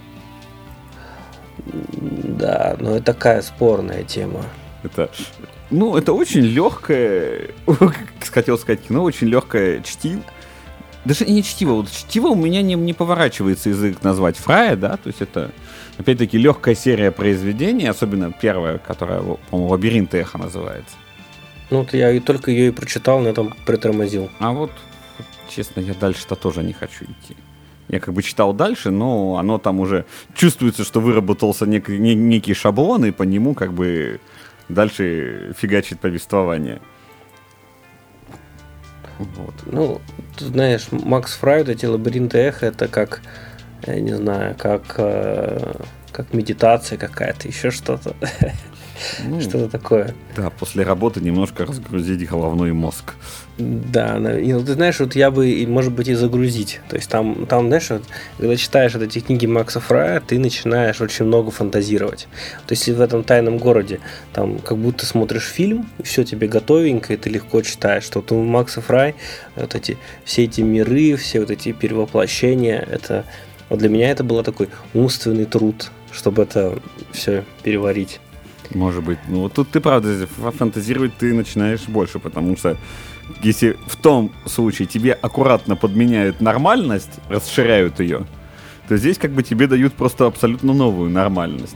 Да, но это такая спорная тема. Это, ну, это очень легкое, хотел сказать кино, очень легкое чтиво. Даже не чтиво, вот чтиво у меня не, не поворачивается язык назвать Фрая, да, то есть это, опять-таки, легкая серия произведений, особенно первая, которая, по-моему, «Лабиринт эхо» называется. Ну, вот я и только ее и прочитал, на этом притормозил. А вот, честно, я дальше-то тоже не хочу идти. Я как бы читал дальше, но оно там уже чувствуется, что выработался нек- не- некий шаблон, и по нему как бы дальше фигачит повествование. Вот. Ну, ты знаешь, Макс Фрай, вот эти «Лабиринты эхо», это как, я не знаю, как, как медитация какая-то, еще что-то. Ну, что-то такое. Да, после работы немножко разгрузить головной мозг. Да, и, ну, ты знаешь, вот я бы, может быть, и загрузить. То есть там, там, знаешь, вот, когда читаешь вот эти книги Макса Фрая, ты начинаешь очень много фантазировать. То есть в этом «Тайном городе» там как будто смотришь фильм, и все тебе готовенько, и ты легко читаешь. Что вот у Макса Фрай вот эти, все эти миры, все вот эти перевоплощения, это, вот для меня это был такой умственный труд, чтобы это все переварить. Может быть. Ну, вот тут ты, правда, фантазировать ты начинаешь больше, потому что если в том случае тебе аккуратно подменяют нормальность, расширяют ее, то здесь как бы тебе дают просто абсолютно новую нормальность.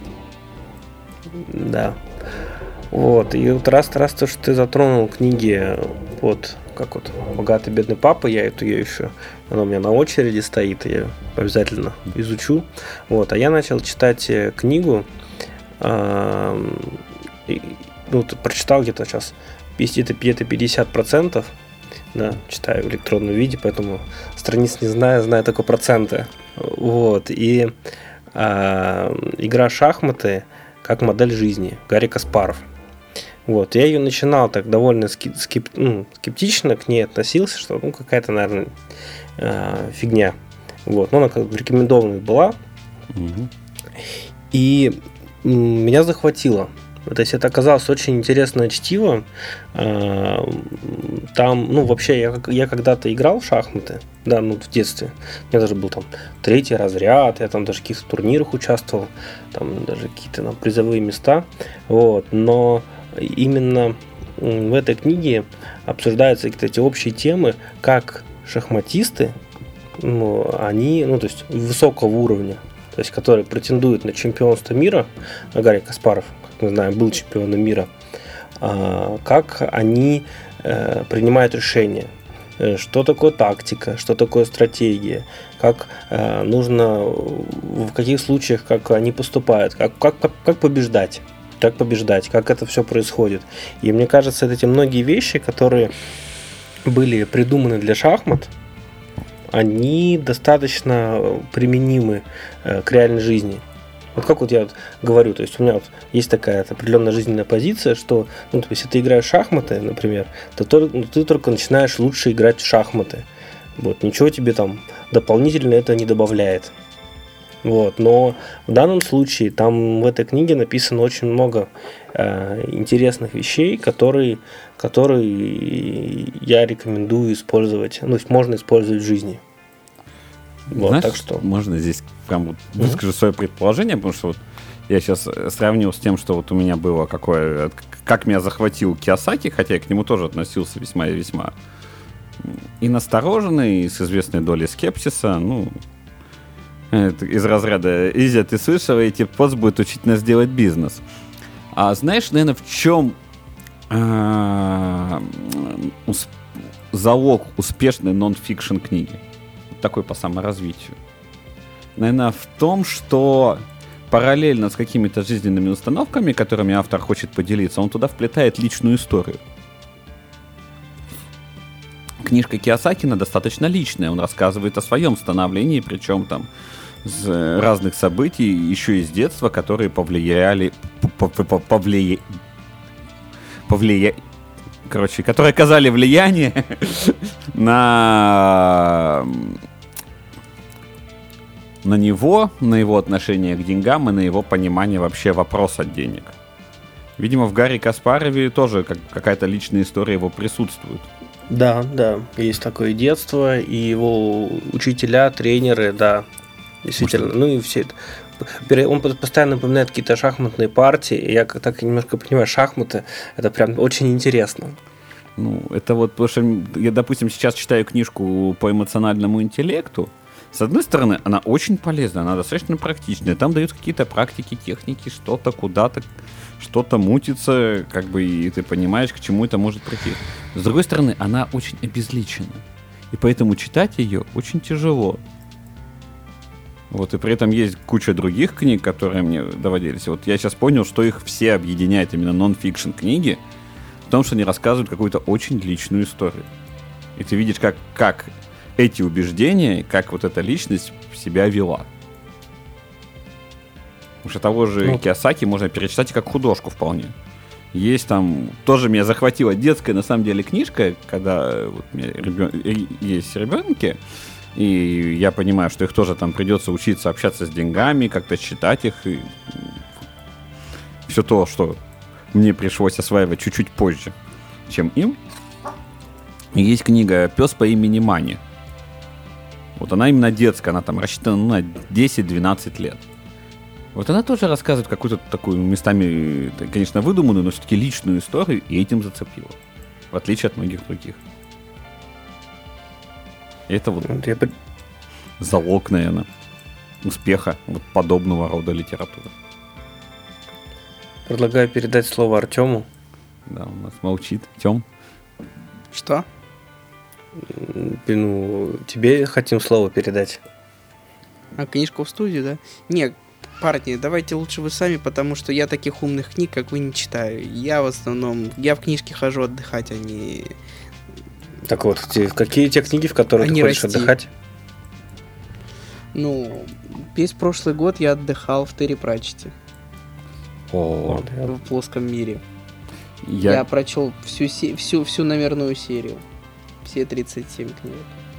Да. Вот. И вот раз, раз то, что ты затронул книги под как вот «Богатый бедный папа», я эту ее еще, она у меня на очереди стоит, я обязательно изучу. Вот, а я начал читать книгу, э, и, ну, прочитал где-то сейчас где-то, где-то пятьдесят процентов, да, читаю в электронном виде, поэтому страниц не знаю, знаю только проценты. Вот, и э, игра «Шахматы» как модель жизни, Гарри Каспаров. Вот, я ее начинал так довольно скеп, ну, скептично к ней относился, что ну какая-то, наверное, э, фигня. Вот, но она как бы рекомендованная была. Угу. И м, меня захватило. То есть это оказалось очень интересное чтиво. Э, там, ну, вообще, я, я когда-то играл в шахматы, да, ну, в детстве. У меня даже был там третий разряд, я там даже в каких-то турнирах участвовал, там даже какие-то там призовые места. Вот, но именно в этой книге обсуждаются какие-то эти общие темы, как шахматисты, ну, они, ну, то есть высокого уровня, то есть которые претендуют на чемпионство мира, Гарри Каспаров, как мы знаем, был чемпионом мира, как они принимают решения, что такое тактика, что такое стратегия, как нужно, в каких случаях, как они поступают, как, как, как побеждать. Как побеждать, как это все происходит. И мне кажется, эти многие вещи, которые были придуманы для шахмат, они достаточно применимы к реальной жизни. Вот как вот я вот говорю, то есть у меня вот есть такая определенная жизненная позиция, что, ну, то есть, если ты играешь в шахматы, например, то ты, ты только начинаешь лучше играть в шахматы. Вот, ничего тебе там дополнительно это не добавляет. Вот, но в данном случае там в этой книге написано очень много э, интересных вещей, которые, которые я рекомендую использовать, ну, то есть можно использовать в жизни. Вот, знаешь, так что можно здесь прям вот выскажу mm-hmm. свое предположение, потому что вот я сейчас сравнил с тем, что вот у меня было какое, как меня захватил Кийосаки, хотя я к нему тоже относился весьма и весьма и настороженный, и с известной долей скепсиса, ну. Из разряда «Изя, ты слышала, эти пост будет учить нас делать бизнес». А знаешь, наверное, в чем залог успешной нон-фикшн книги? Такой по саморазвитию. Наверное, в том, что параллельно с какими-то жизненными установками, которыми автор хочет поделиться, он туда вплетает личную историю. Книжка Кийосаки достаточно личная. Он рассказывает о своем становлении, причем там с разных событий, еще из детства, которые повлияли, повлияли, повлияли, короче, которые оказали влияние на на него, на его отношение к деньгам и на его понимание вообще вопроса денег. Видимо, в Гарри Каспарове тоже как, какая-то личная история его присутствует. Да, да, есть такое детство, и его учителя, тренеры, да, действительно, Может, ну и все это. Он постоянно напоминает какие-то шахматные партии, и я так немножко понимаю, шахматы, это прям очень интересно. Ну, это вот, потому что я, допустим, сейчас читаю книжку по эмоциональному интеллекту. С одной стороны, она очень полезная, она достаточно практичная. Там дают какие-то практики, техники, что-то куда-то, что-то мутится, как бы, и ты понимаешь, к чему это может прийти. С другой стороны, она очень обезличена. И поэтому читать ее очень тяжело. Вот, и при этом есть куча других книг, которые мне доводились. Вот я сейчас понял, что их все объединяет именно нон-фикшн книги, в том, что они рассказывают какую-то очень личную историю. И ты видишь, как, как эти убеждения, как вот эта личность себя вела. Потому что того же ну, Кийосаки можно перечитать как художку вполне. Есть там, тоже меня захватила детская, на самом деле, книжка, когда вот у меня ребен... есть ребенки, и я понимаю, что их тоже там придется учиться общаться с деньгами, как-то считать их, и все то, что мне пришлось осваивать чуть-чуть позже, чем им. И есть книга «Пес по имени Мани». Вот она именно детская, она там рассчитана на десять-двенадцать лет. Вот она тоже рассказывает какую-то такую местами, конечно, выдуманную, но все-таки личную историю, и этим зацепила. В отличие от многих других. И это вот Я... залог, наверное, успеха вот подобного рода литературы. Предлагаю передать слово Артему. Да, он нас молчит. Тём? Что? ну, тебе хотим слово передать. А книжку в студию, да? Не, парни, давайте лучше вы сами, потому что я таких умных книг, как вы, не читаю. Я в основном, я в книжки хожу отдыхать, а не... Так вот, те, какие те книги, в которые а ты ходишь расти. отдыхать? Ну, весь прошлый год я отдыхал в Терри Пратчетте. О, В плоском мире. я... Я прочел всю, се- всю, всю номерную серию. Все тридцать семь книг.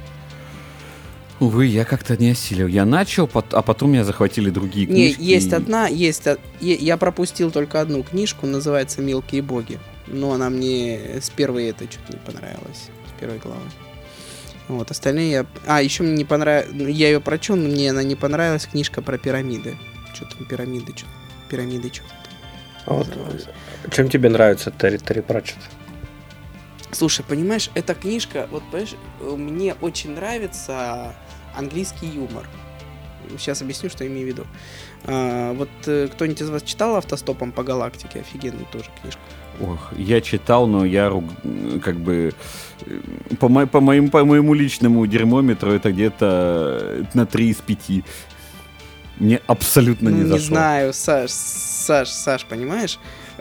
Увы, я как-то не осилил. Я начал, пот- а потом меня захватили другие Не, книжки. есть и- одна, есть... о- е- Я пропустил только одну книжку, называется «Мелкие боги». Но она мне с первой это чуть не понравилась. С первой главы. Вот, остальные я... А, еще мне не понравилось... Я ее прочел, но мне она не понравилась. Книжка про пирамиды. Что там пирамиды, что пирамиды, что А вот, чем тебе нравится Терри, Терри Пратчетт? Слушай, понимаешь, эта книжка, вот, понимаешь, мне очень нравится английский юмор. Сейчас объясню, что имею в виду. А, вот э, кто-нибудь из вас читал «Автостопом по галактике»? Офигенную тоже книжку. Ох, я читал, но я руг- как бы э, по, мо- по, моим, по моему личному дерьмометру это где-то на три из пяти. Мне абсолютно Ну, не не зашло. знаю, Саш, Саш, Саш, понимаешь?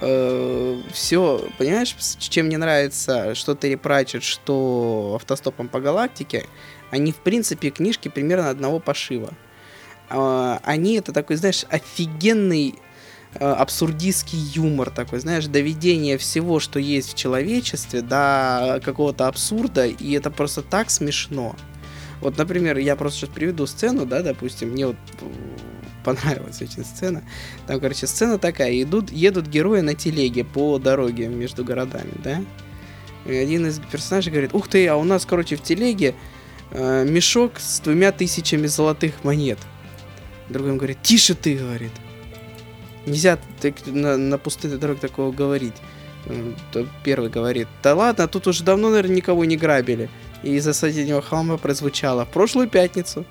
Все, понимаешь, с чем мне нравится, что Терри Пратчетт, что «Автостопом по галактике», они, в принципе, книжки примерно одного пошива. А, Они, это такой, знаешь, офигенный э, абсурдистский юмор такой, знаешь, доведение всего, что есть в человечестве, до какого-то абсурда, и это просто так смешно. Вот, например, я просто сейчас приведу сцену, да, допустим, мне вот понравилась очень сцена. Там, короче, сцена такая, идут, едут герои на телеге по дороге между городами, да. И один из персонажей говорит: ух ты, а у нас, короче, в телеге э, мешок с двумя тысячами золотых монет. Другой ему говорит: тише ты, говорит. Нельзя так, на, на пустой дороге такого говорить. Тот первый говорит: да ладно, тут уже давно, наверное, никого не грабили. И из-за соседнего холма прозвучало: в прошлую пятницу.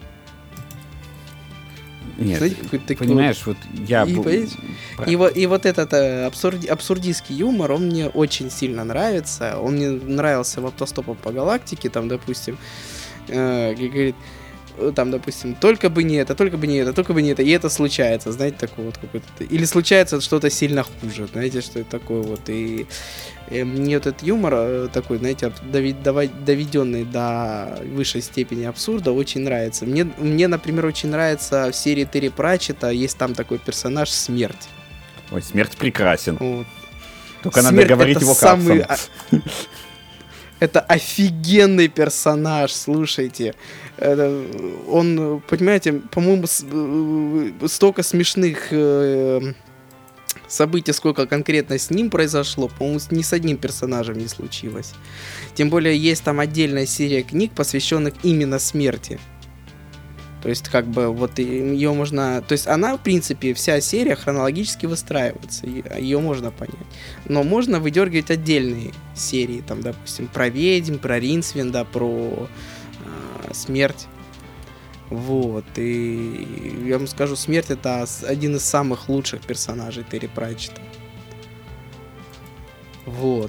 Нет, Знаете, какой-то такой понимаешь, вот я... И, бу- понимаете, про- И вот, и вот этот э, абсурди- абсурдистский юмор, он мне очень сильно нравится. Он мне нравился в «Автостопом по галактике», там, допустим, э, как говорит, э, там, допустим, только бы не это, только бы не это, только бы не это, и это случается, знаете, такой вот какой-то... Или случается что-то сильно хуже, знаете, что это такое вот, и, и мне вот этот юмор э, такой, знаете, дови- давай- доведенный до высшей степени абсурда очень нравится. Мне, мне, например, очень нравится в серии Терри Пратчетта, есть там такой персонаж Смерть. Ой, смерть прекрасен. Вот. Только надо Смерть — говорить это его самый капсом. о- Это офигенный персонаж, слушайте. Это, он, понимаете, по-моему, с- э, столько смешных э, событий, сколько конкретно с ним произошло, по-моему, ни с одним персонажем не случилось. Тем более, есть там отдельная серия книг, посвященных именно смерти. То есть, как бы, вот ее можно... То есть, она, в принципе, вся серия хронологически выстраивается. Ее можно понять. Но можно выдергивать отдельные серии. Там, допустим, про ведьм, про Ринсвинда, про э, смерть. Вот. И я вам скажу, смерть — это один из самых лучших персонажей Терри Пратчетта. Вот.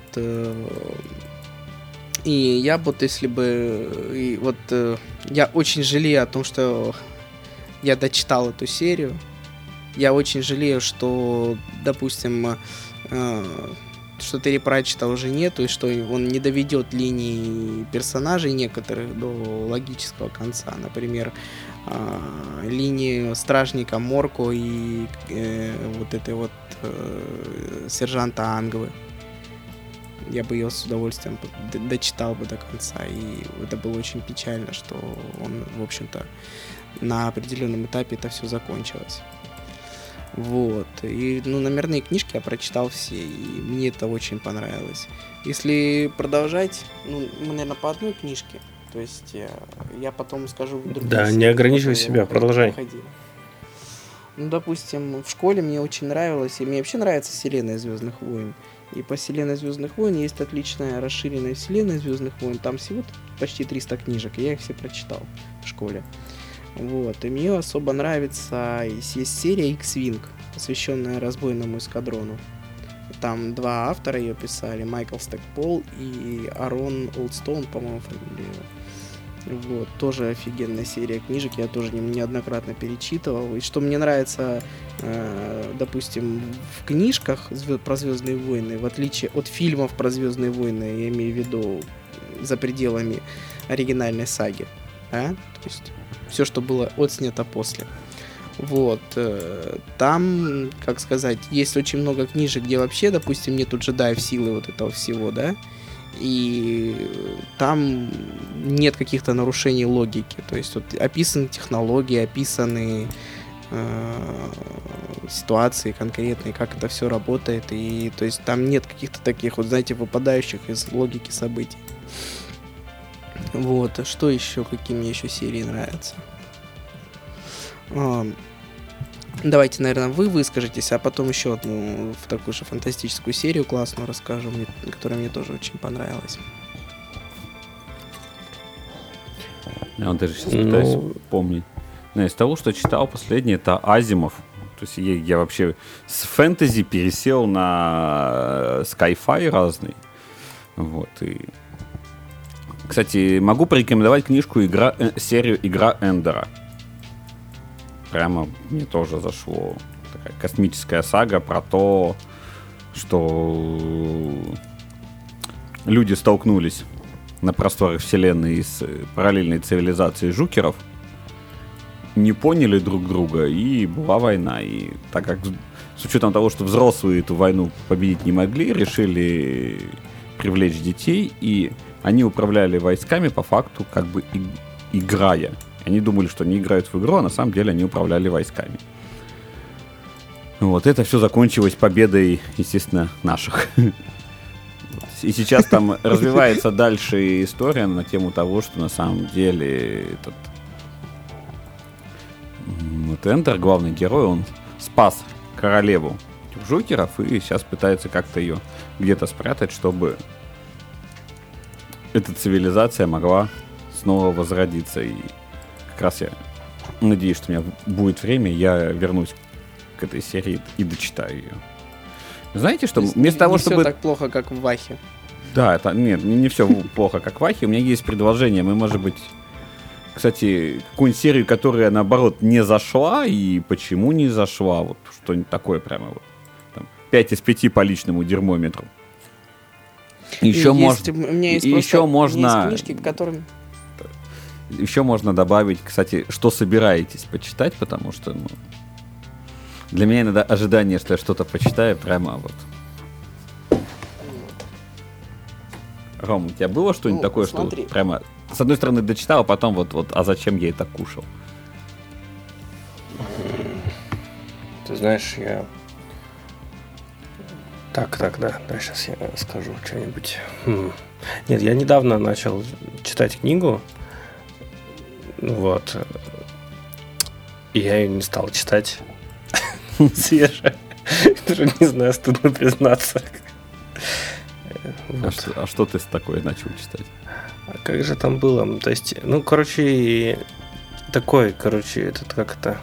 И я вот, если бы... И вот я очень жалею о том, что я дочитал эту серию. Я очень жалею, что, допустим, что Терри Пратчетта уже нету, и что он не доведет линии персонажей некоторых до логического конца. Например, линию стражника Морко и вот этой вот сержанта Ангвы. Я бы ее с удовольствием дочитал бы до конца. И это было очень печально, что он, в общем-то, на определенном этапе это все закончилось. Вот. И, ну, номерные книжки я прочитал все, и мне это очень понравилось. Если продолжать, ну, мы, наверное, по одной книжке. То есть я, я потом скажу... Да, не ограничивай себя, продолжай. Выходили. Ну, допустим, в школе мне очень нравилось, и мне вообще нравится вселенная Звездных войн. И по вселенной Звездных войн есть отличная расширенная вселенная Звездных войн. Там всего почти триста книжек, и я их все прочитал в школе. Вот. И мне особо нравится, есть серия X-Wing, посвященная разбойному эскадрону. там два автора ее писали, Майкл Стэкпол и Арон Олдстоун, по-моему, фамилия. Вот, тоже офигенная серия книжек, я тоже неоднократно перечитывал. И что мне нравится, э, допустим, в книжках звезд, про Звездные войны, в отличие от фильмов про Звездные войны, я имею в виду за пределами оригинальной саги, а? То есть все, что было отснято после. Вот, э, там, как сказать, есть очень много книжек, где вообще, допустим, нету джедаев силы вот этого всего, да, и там нет каких-то нарушений логики, то есть вот описаны технологии, описаны э, ситуации конкретные, как это все работает, и то есть там нет каких-то таких вот, знаете, выпадающих из логики событий. Вот, что еще, какие мне еще серии нравятся? А, давайте, наверное, вы выскажетесь, а потом еще одну в такую же фантастическую серию классную расскажу, мне, которая мне тоже очень понравилась. Я вот даже сейчас пытаюсь ну... вспомнить. Но из того, что читал последнее, это Азимов. То есть я, я вообще с фэнтези пересел на скай-фай разный. Вот, и... Кстати, могу порекомендовать книжку игра, э, серию «Игра Эндера». Прямо мне тоже зашло. Такая космическая сага про то, что люди столкнулись на просторах вселенной с параллельной цивилизацией жукеров, не поняли друг друга, и была война. И так как с учетом того, что взрослые эту войну победить не могли, решили привлечь детей, и они управляли войсками по факту как бы и, играя. Они думали, что они играют в игру, а на самом деле они управляли войсками. Вот, это все закончилось победой, естественно, наших. И сейчас там развивается дальше история на тему того, что на самом деле этот вот Эндер, главный герой, он спас королеву жукеров и сейчас пытается как-то ее где-то спрятать, чтобы эта цивилизация могла снова возродиться. И как раз я надеюсь, что у меня будет время, я вернусь к этой серии и дочитаю ее. Знаете, что вместо не, того, не чтобы... все так плохо, как в Вахе. Да, это нет, не, не все плохо, как в Вахе. У меня есть предложение. Мы, может быть, кстати, какую-нибудь серию, которая, наоборот, не зашла, и почему не зашла, вот что-нибудь такое прямо вот. Там, пять из пяти по личному дермометру. Еще, есть, мож... у меня есть еще просто, можно... у меня есть книжки, к которым... Еще можно добавить, кстати, что собираетесь почитать, потому что, ну, для меня иногда ожидание, что я что-то почитаю, прямо вот. Ром, у тебя было что-нибудь ну, такое, смотри. Что прямо с одной стороны дочитал, а потом вот, вот, а зачем я это кушал? Ты знаешь, я... Так, так, да, да, сейчас я скажу что-нибудь. Хм. Нет, я недавно начал читать книгу, вот, и я ее не стал читать. Свежая. Даже не знаю, стыдно признаться. Вот. А, что, а что ты такое начал читать? А как же там было? То есть, ну, короче, такой, короче, этот как это...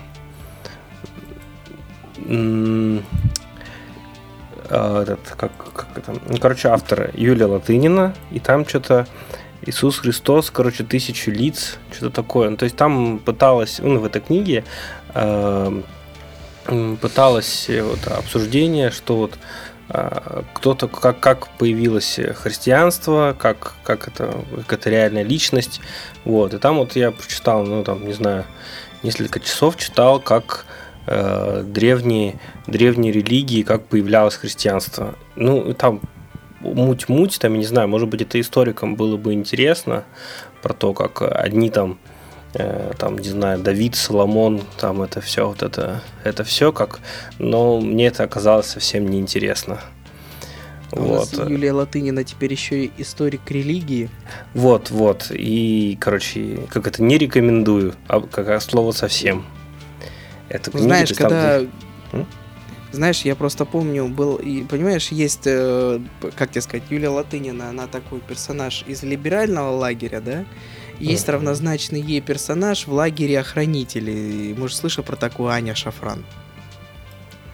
М- этот, как, как это... Ну, короче, автор Юлия Латынина, и там что-то Иисус Христос, короче, тысячу лиц, что-то такое. Ну, то есть там пыталась, ну, в этой книге э, пыталось вот обсуждение, что вот кто-то, как, как появилось христианство, как, как, это, как это реальная личность. Вот. И там вот я прочитал, ну там, не знаю, несколько часов читал, как э, древние, древние религии, как появлялось христианство. Ну, там муть-муть, там, я не знаю, может быть, это историкам было бы интересно, про то, как одни там, э, там, не знаю, Давид, Соломон, там это все, вот это, это все как, но мне это оказалось совсем неинтересно. А вот. У нас Юлия Латынина теперь еще и историк религии. Вот, вот, и, короче, как это, не рекомендую, а как слово совсем. Это книга, знаешь, там, когда... Где... Знаешь, я просто помню, был, и, понимаешь, есть, э, как тебе сказать, Юлия Латынина, она такой персонаж из либерального лагеря, да? Есть uh-huh. равнозначный ей персонаж в лагере охранителей. Может, слышал про такую Аня Шафран?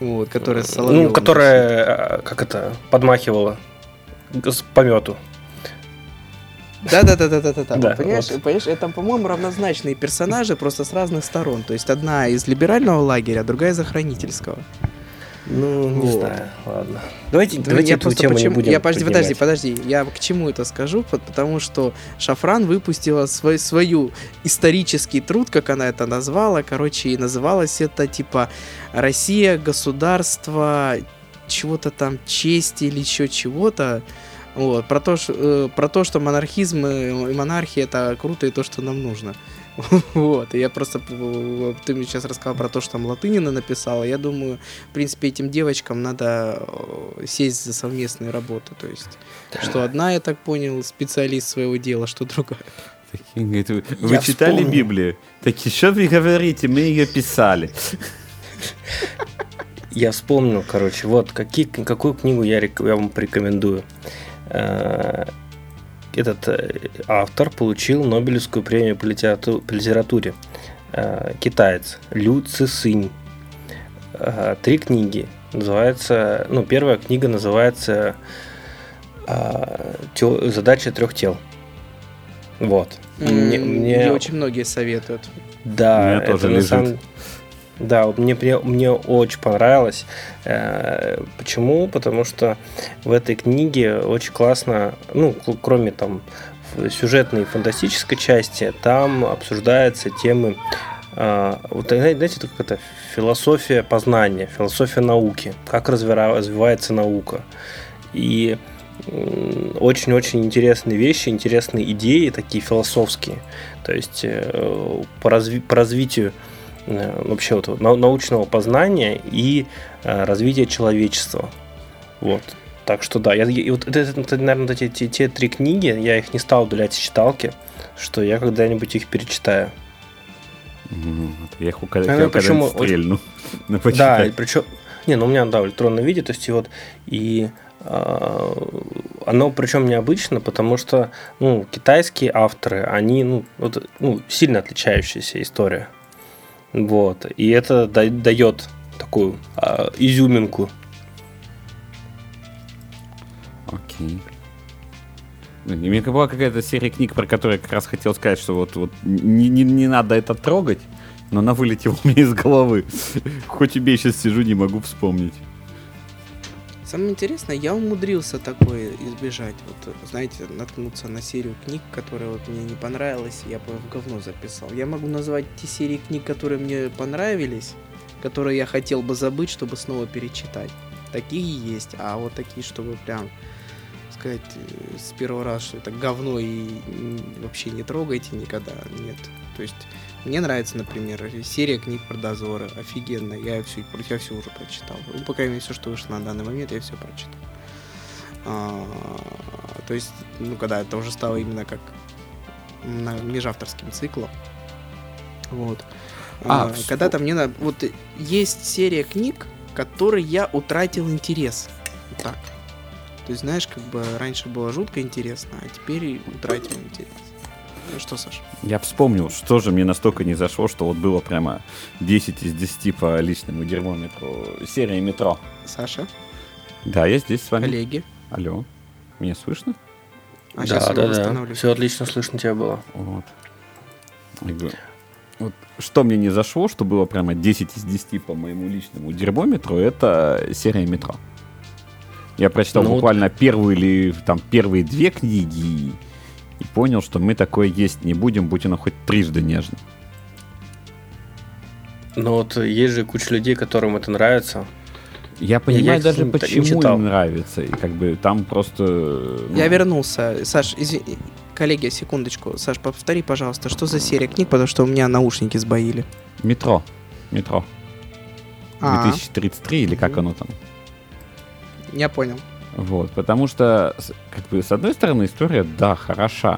Вот, которая с Соловьевым. Ну, которая, как это, подмахивала с помету. Да-да-да-да-да-да. Да, Понимаешь, вот. понимаешь, это, по-моему, равнозначные персонажи, просто с разных сторон. То есть одна из либерального лагеря, а другая из охранительского. Ну, не Вот. знаю, ладно. Давайте, Да, давайте я эту просто тему почему- не будем Я подожди, подожди, поднимать. подожди. Я к чему это скажу? По- Потому что Шафран выпустила свой, свою исторический труд, как она это назвала. Короче, и называлось это типа «Россия, государство, чего-то там, чести или еще чего-то». Вот, про то, ш- э, про то, что монархизм и и монархия это круто и то, что нам нужно. Вот, и я просто, э, ты мне сейчас рассказал про то, что там Латынина написала, я думаю, в принципе, этим девочкам надо э, сесть за совместные работы, то есть, что одна, я так понял, специалист своего дела, что другая. Такие, говорит, вы вы Я читали вспомнил. Библию? Такие, что вы говорите, мы ее писали. Я вспомнил, короче, вот какие, какую книгу я, рек- я вам порекомендую. Э, Этот э, автор получил Нобелевскую премию по, литерату- по литературе. Э, Китаец Лю Цисинь. Э, Три книги. Называется, ну, первая книга называется э, «Тё- «Задача трех тел». Вот. Мне- М, мне- Мне очень многие советуют. Да, У меня это тоже на лежит. самом- Да, вот мне, мне, мне очень понравилось. Э, Почему? Потому что в этой книге очень классно, ну, к- кроме там ф- сюжетной и фантастической части, там обсуждаются темы, э, вот, знаете, это как это философия познания, философия науки, как развира- развивается наука. И м, очень-очень интересные вещи, интересные идеи, такие философские. То есть э, по, разви- по развитию э, вообще вот нау- научного познания и э, развития человечества. Вот. Так что да, я, и вот это, это, наверное, эти, те, те три книги, я их не стал удалять из читалки, что я когда-нибудь их перечитаю. М, вот Я их у кого- Она когда-нибудь почему- стрельну. Ну, Да, почитай. и причем, не, ну у меня, да, в электронном виде, то есть и вот, и э, оно причем необычно, потому что, ну, китайские авторы, они, ну, вот, ну, сильно отличающаяся история. Вот, и это да- дает такую э, изюминку. Окей. У меня была какая-то серия книг, про которые я как раз хотел сказать, что вот, вот не, не, не надо это трогать, но она вылетела у меня из головы. Хоть убей, сейчас сижу, не могу вспомнить. Самое интересное, я умудрился такое избежать. Вот, знаете, наткнуться на серию книг, которая вот мне не понравилась, я бы в говно записал. Я могу назвать те серии книг, которые мне понравились, которые я хотел бы забыть, чтобы снова перечитать. Такие есть, а вот такие, чтобы прям сказать э, с первого раза, что это говно и м, вообще не трогайте никогда, нет. То есть мне нравится, например, серия книг про дозоры, офигенно, я все, я все уже прочитал. Ну, по крайней мере, все, что вышло на данный момент, я все прочитал. А, то есть, ну, когда это уже стало именно как на- межавторским циклом. Вот. А, А, вс- когда-то мне надо... Вот есть серия книг, которой я утратил интерес. Вот так. То есть, знаешь, как бы раньше было жутко интересно, а теперь утратил интерес. Ну что, Саша? Я вспомнил, что же мне настолько не зашло, что вот было прямо десять из десяти по личному дерьмометру. Серия «Метро». Саша? Да, я здесь с вами. Коллеги? Алло, меня слышно? А да, сейчас да, да. Все отлично слышно тебя было. Вот. Я говорю, вот что мне не зашло, что было прямо десять из десяти по моему личному дерьмометру, это серия «Метро». Я прочитал Ну вот- буквально первую или там первые две книги и понял, что мы такое есть не будем, будь оно хоть трижды нежно. Но вот есть же куча людей, которым это нравится. Я понимаю их даже, не- не почему читал. им нравится. И как бы там просто... ну, Я вернулся. Саш, извини, коллеги, секундочку. Саш, повтори, пожалуйста, что за серия книг, потому что у меня наушники сбоили. Метро. Метро. А, две тысячи тридцать три или как оно там. я понял. Вот, потому что, с- как бы, с одной стороны, история, да, хороша,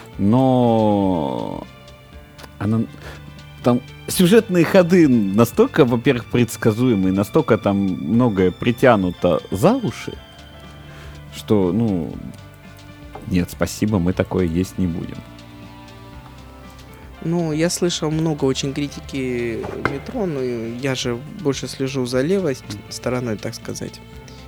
но она, там сюжетные ходы настолько, во-первых, предсказуемые, настолько там многое притянуто за уши, что, ну, нет, спасибо, мы такое есть не будем. Ну, я слышал много очень критики метро, но я же больше слежу за левой стороной, так сказать.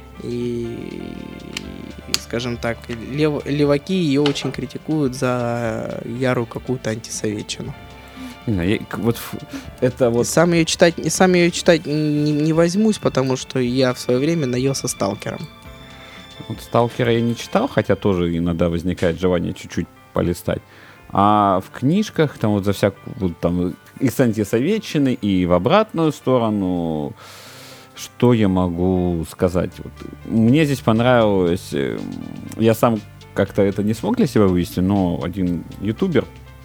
И, скажем так, лев, леваки ее очень критикуют за ярую какую-то антисоветчину. Я, вот это вот... Сам ее читать, сам ее читать не, не возьмусь, потому что я в свое время наелся «Сталкером». Вот «Сталкера» я не читал, хотя тоже иногда возникает желание чуть-чуть полистать. А в книжках там вот за всякую вот, там и с антисоветчины, и в обратную сторону, что я могу сказать? Вот, мне здесь понравилось, я сам как-то это не смог для себя вывести, но один ютубер,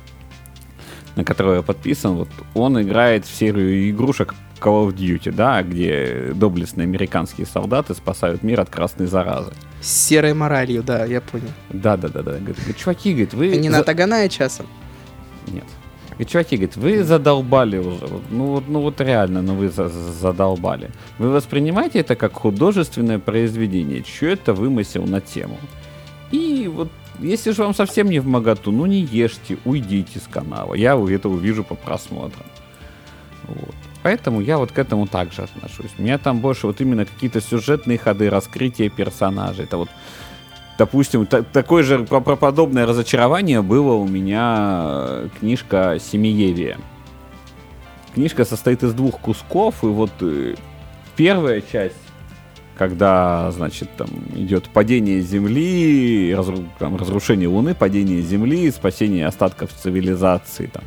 на которого я подписан, вот, он играет в серию игрушек Call of Duty, да, где доблестные американские солдаты спасают мир от красной заразы. С серой моралью, да, я понял. Да-да-да. Говорит, чуваки, говорит, вы... Не за... на Таганая часом? Нет. Говорит, чуваки, говорит, вы задолбали уже. Ну вот, ну вот реально, ну вы за- задолбали. Вы воспринимаете это как художественное произведение, чье это вымысел на тему. И вот если же вам совсем не вмоготу, ну не ешьте, уйдите с канала. Я это увижу по просмотрам. Вот. Поэтому я вот к этому также отношусь. У меня там больше вот именно какие-то сюжетные ходы, раскрытие персонажей. Это вот, допустим, та- такое же правдоподобное разочарование было у меня книжка Семиевия. Книжка состоит из двух кусков, и вот э, первая часть, когда, значит, там идет падение Земли, разру- там, разрушение Луны, падение Земли, спасение остатков цивилизации, там,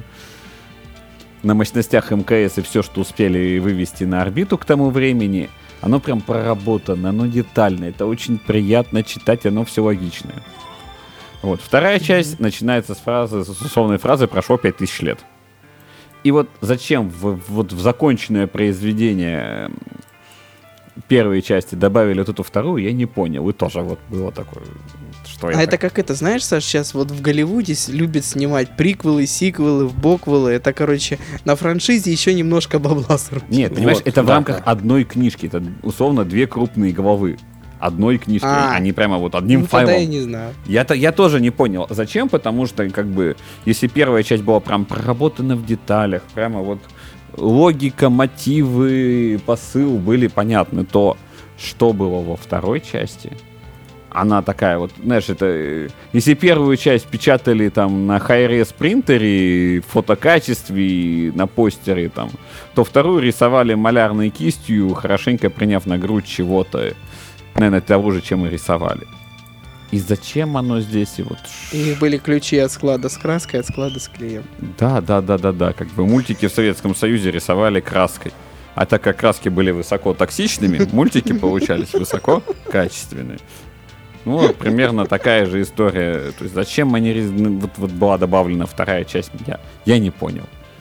на мощностях эм ка эс и все, что успели вывести на орбиту к тому времени, оно прям проработано, оно детально, это очень приятно читать, оно все логичное. Вот. Вторая часть mm-hmm. начинается с фразы, с условной фразы «прошло пять тысяч лет». И вот зачем в, вот в законченное произведение первой части добавили вот эту вторую, я не понял. И тоже вот было такое... Что а это? это как это, знаешь, Саш, сейчас вот в Голливуде любят снимать приквелы, сиквелы, вбоквелы. Это, короче, на франшизе еще немножко бабла срубить. Нет, понимаешь, вот, это да, в рамках да. одной книжки. Это, условно, две крупные головы одной книжки. А, они прямо вот одним ну, файлом. тогда я не знаю. Я, я тоже не понял, зачем, потому что, как бы, если первая часть была прям проработана в деталях, прямо вот логика, мотивы, посыл были понятны, то что было во второй части? Она такая вот, знаешь, это... Если первую часть печатали там на хай-рес принтере, в фотокачестве, на постере там, то вторую рисовали малярной кистью, хорошенько приняв на грудь чего-то, наверное, того же, чем и рисовали. И зачем оно здесь? И вот... У них были ключи от склада с краской, от склада с клеем. Да, да, да, да, да. Как бы мультики в Советском Союзе рисовали краской. А так как краски были высоко токсичными, мультики получались высоко качественные. Ну, вот примерно такая же история. То есть зачем они вот, вот была добавлена вторая часть, я, я не понял.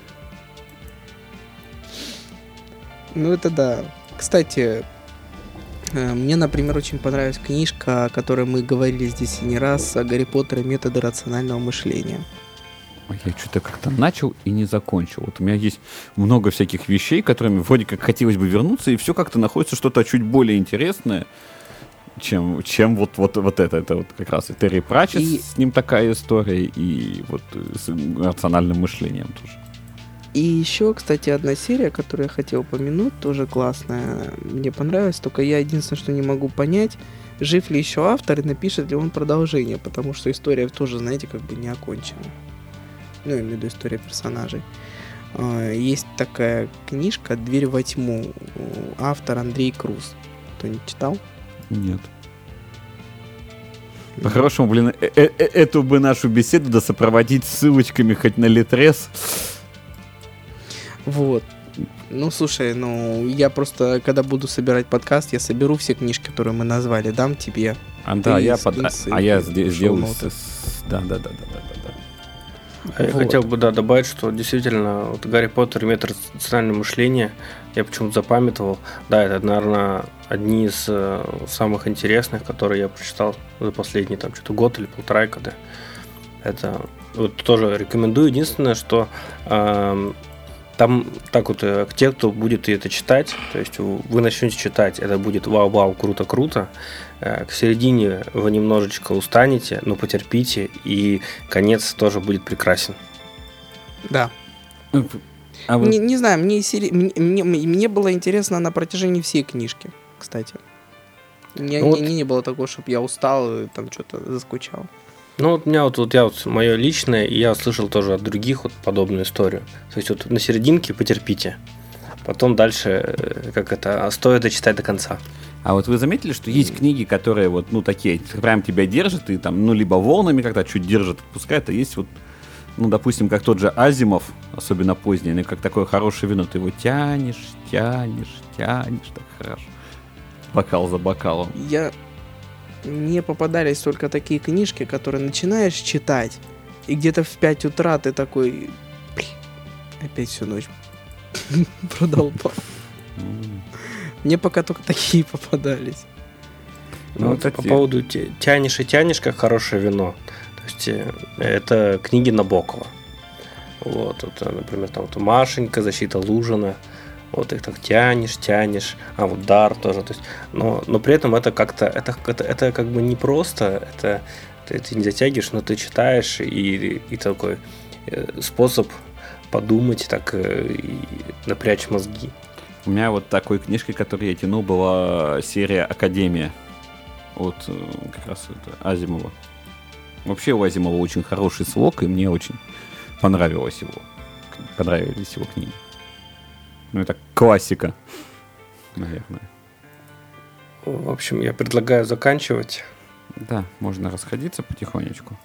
Ну, это да. Кстати, мне, например, очень понравилась книжка, о которой мы говорили здесь и не раз, о Гарри Поттере «Методы рационального мышления». Я что-то как-то начал и не закончил. Вот у меня есть много всяких вещей, которыми вроде как хотелось бы вернуться, и все как-то находится что-то чуть более интересное, чем, чем вот, вот, вот это. Это вот как раз и Терри Пратчетт, и... с ним такая история, и вот с рациональным мышлением тоже. И еще, кстати, одна серия, которую я хотел упомянуть, тоже классная. Мне понравилась, только я единственное, что не могу понять, жив ли еще автор и напишет ли он продолжение, потому что история тоже, знаете, как бы не окончена. Ну, я имею в виду история персонажей. Есть такая книжка «Дверь во тьму», автор Андрей Круз. Кто-нибудь читал? Нет. По-хорошему, блин, э- э- эту бы нашу беседу да сопроводить ссылочками хоть на Литрес. Вот. Ну, слушай, ну, я просто, когда буду собирать подкаст, я соберу все книжки, которые мы назвали, дам тебе. А, да, я под... а, а я сделаю... Да, да, да, да, да, да. Я вот. хотел бы да, добавить, что действительно вот Гарри Поттер и метод рационального мышления я почему-то запамятовал. Да, это, наверное, одни из э, самых интересных, которые я прочитал за последний там что-то год или полтора года. Это вот тоже рекомендую. Единственное, что э, там так вот э, те, кто будет это читать, то есть вы начнете читать, это будет вау-вау, круто-круто. К середине вы немножечко устанете, но потерпите, и конец тоже будет прекрасен. Да. А вы... не, не знаю, мне, сери... мне, мне, мне было интересно на протяжении всей книжки, кстати. Не, ну не, вот... не, не было такого, чтобы я устал и там что-то заскучал. Ну, вот у меня вот, вот я вот мое личное, и я слышал тоже от других вот подобную историю. То есть вот на серединке потерпите. Потом дальше, как это, стоит дочитать до конца. А вот вы заметили, что есть книги, которые вот, ну, такие, прям тебя держат, и там, ну, либо волнами когда чуть держат, отпускают, а есть вот, ну, допустим, как тот же Азимов, особенно поздний, ну, как такое хорошее вино, ты его тянешь, тянешь, тянешь, так хорошо. Бокал за бокалом. Я... Мне попадались только такие книжки, которые начинаешь читать, и где-то в пять утра ты такой, блин, опять всю ночь продолбал. Мне пока только такие попадались. Ну, вот по поводу тянешь и тянешь, как хорошее вино. То есть это книги Набокова. Вот, вот, например, там вот Машенька, Защита Лужина. Вот их так тянешь, тянешь. А вот Дар тоже. То есть, но, но при этом это как-то, это, это, это как бы не просто, это ты, ты не затягиваешь, но ты читаешь, и, и такой способ подумать, так и напрячь мозги. У меня вот такой книжкой, которую я тянул, была серия «Академия» от как раз это Азимова. Вообще у Азимова очень хороший слог, и мне очень понравилось его, понравились его книги. Ну, это классика, наверное. В общем, я предлагаю заканчивать. Да, можно расходиться потихонечку.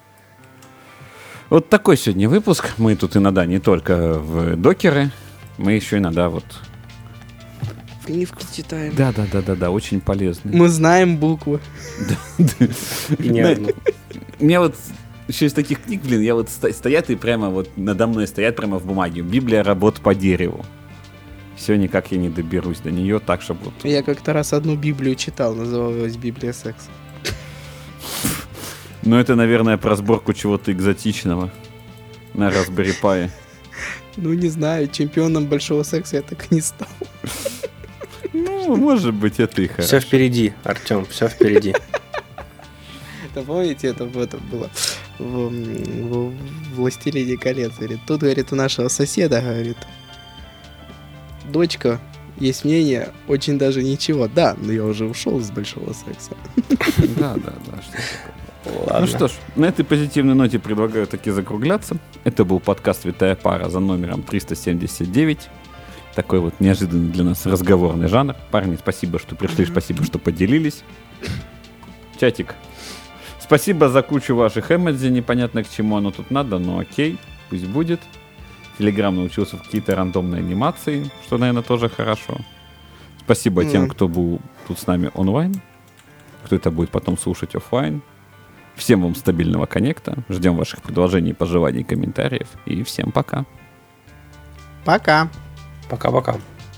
Вот такой сегодня выпуск. Мы тут иногда не только в докеры, мы еще иногда вот... Книжки читаем. Да, да, да, да, да, очень полезные. Мы знаем буквы. И не одну. У меня вот еще из таких книг, блин, я вот стоят и прямо вот надо мной стоят прямо в бумаге. Библия работ по дереву. Все никак я не доберусь до нее так, чтобы... Вот... Я как-то раз одну Библию читал, называлась «Библия секса». Ну, это, наверное, про сборку чего-то экзотичного на Raspberry Pi. Ну, не знаю, чемпионом большого секса я так и не стал. Ну, может быть, это и хорошо. Все впереди, Артем, все впереди. Это помните, это, это было в, в, в «Властелине колец». Говорит, тут, говорит, у нашего соседа, говорит, дочка, есть мнение, очень даже ничего. Да, но я уже ушел с большого секса. Да, да, да. Что такое? Ну что ж, на этой позитивной ноте предлагаю таки закругляться. Это был подкаст «Витая пара» за номером триста семьдесят девять. Такой вот неожиданный для нас разговорный жанр. Парни, спасибо, что пришли, спасибо, что поделились. Чатик, спасибо за кучу ваших эмодзи. Непонятно, к чему оно тут надо, но окей, пусть будет. Телеграм научился в какие-то рандомные анимации, что, наверное, тоже хорошо. Спасибо mm. тем, кто был тут с нами онлайн, кто это будет потом слушать офлайн. Всем вам стабильного коннекта. Ждем ваших предложений, пожеланий, комментариев. И всем пока. Пока. Пока-пока.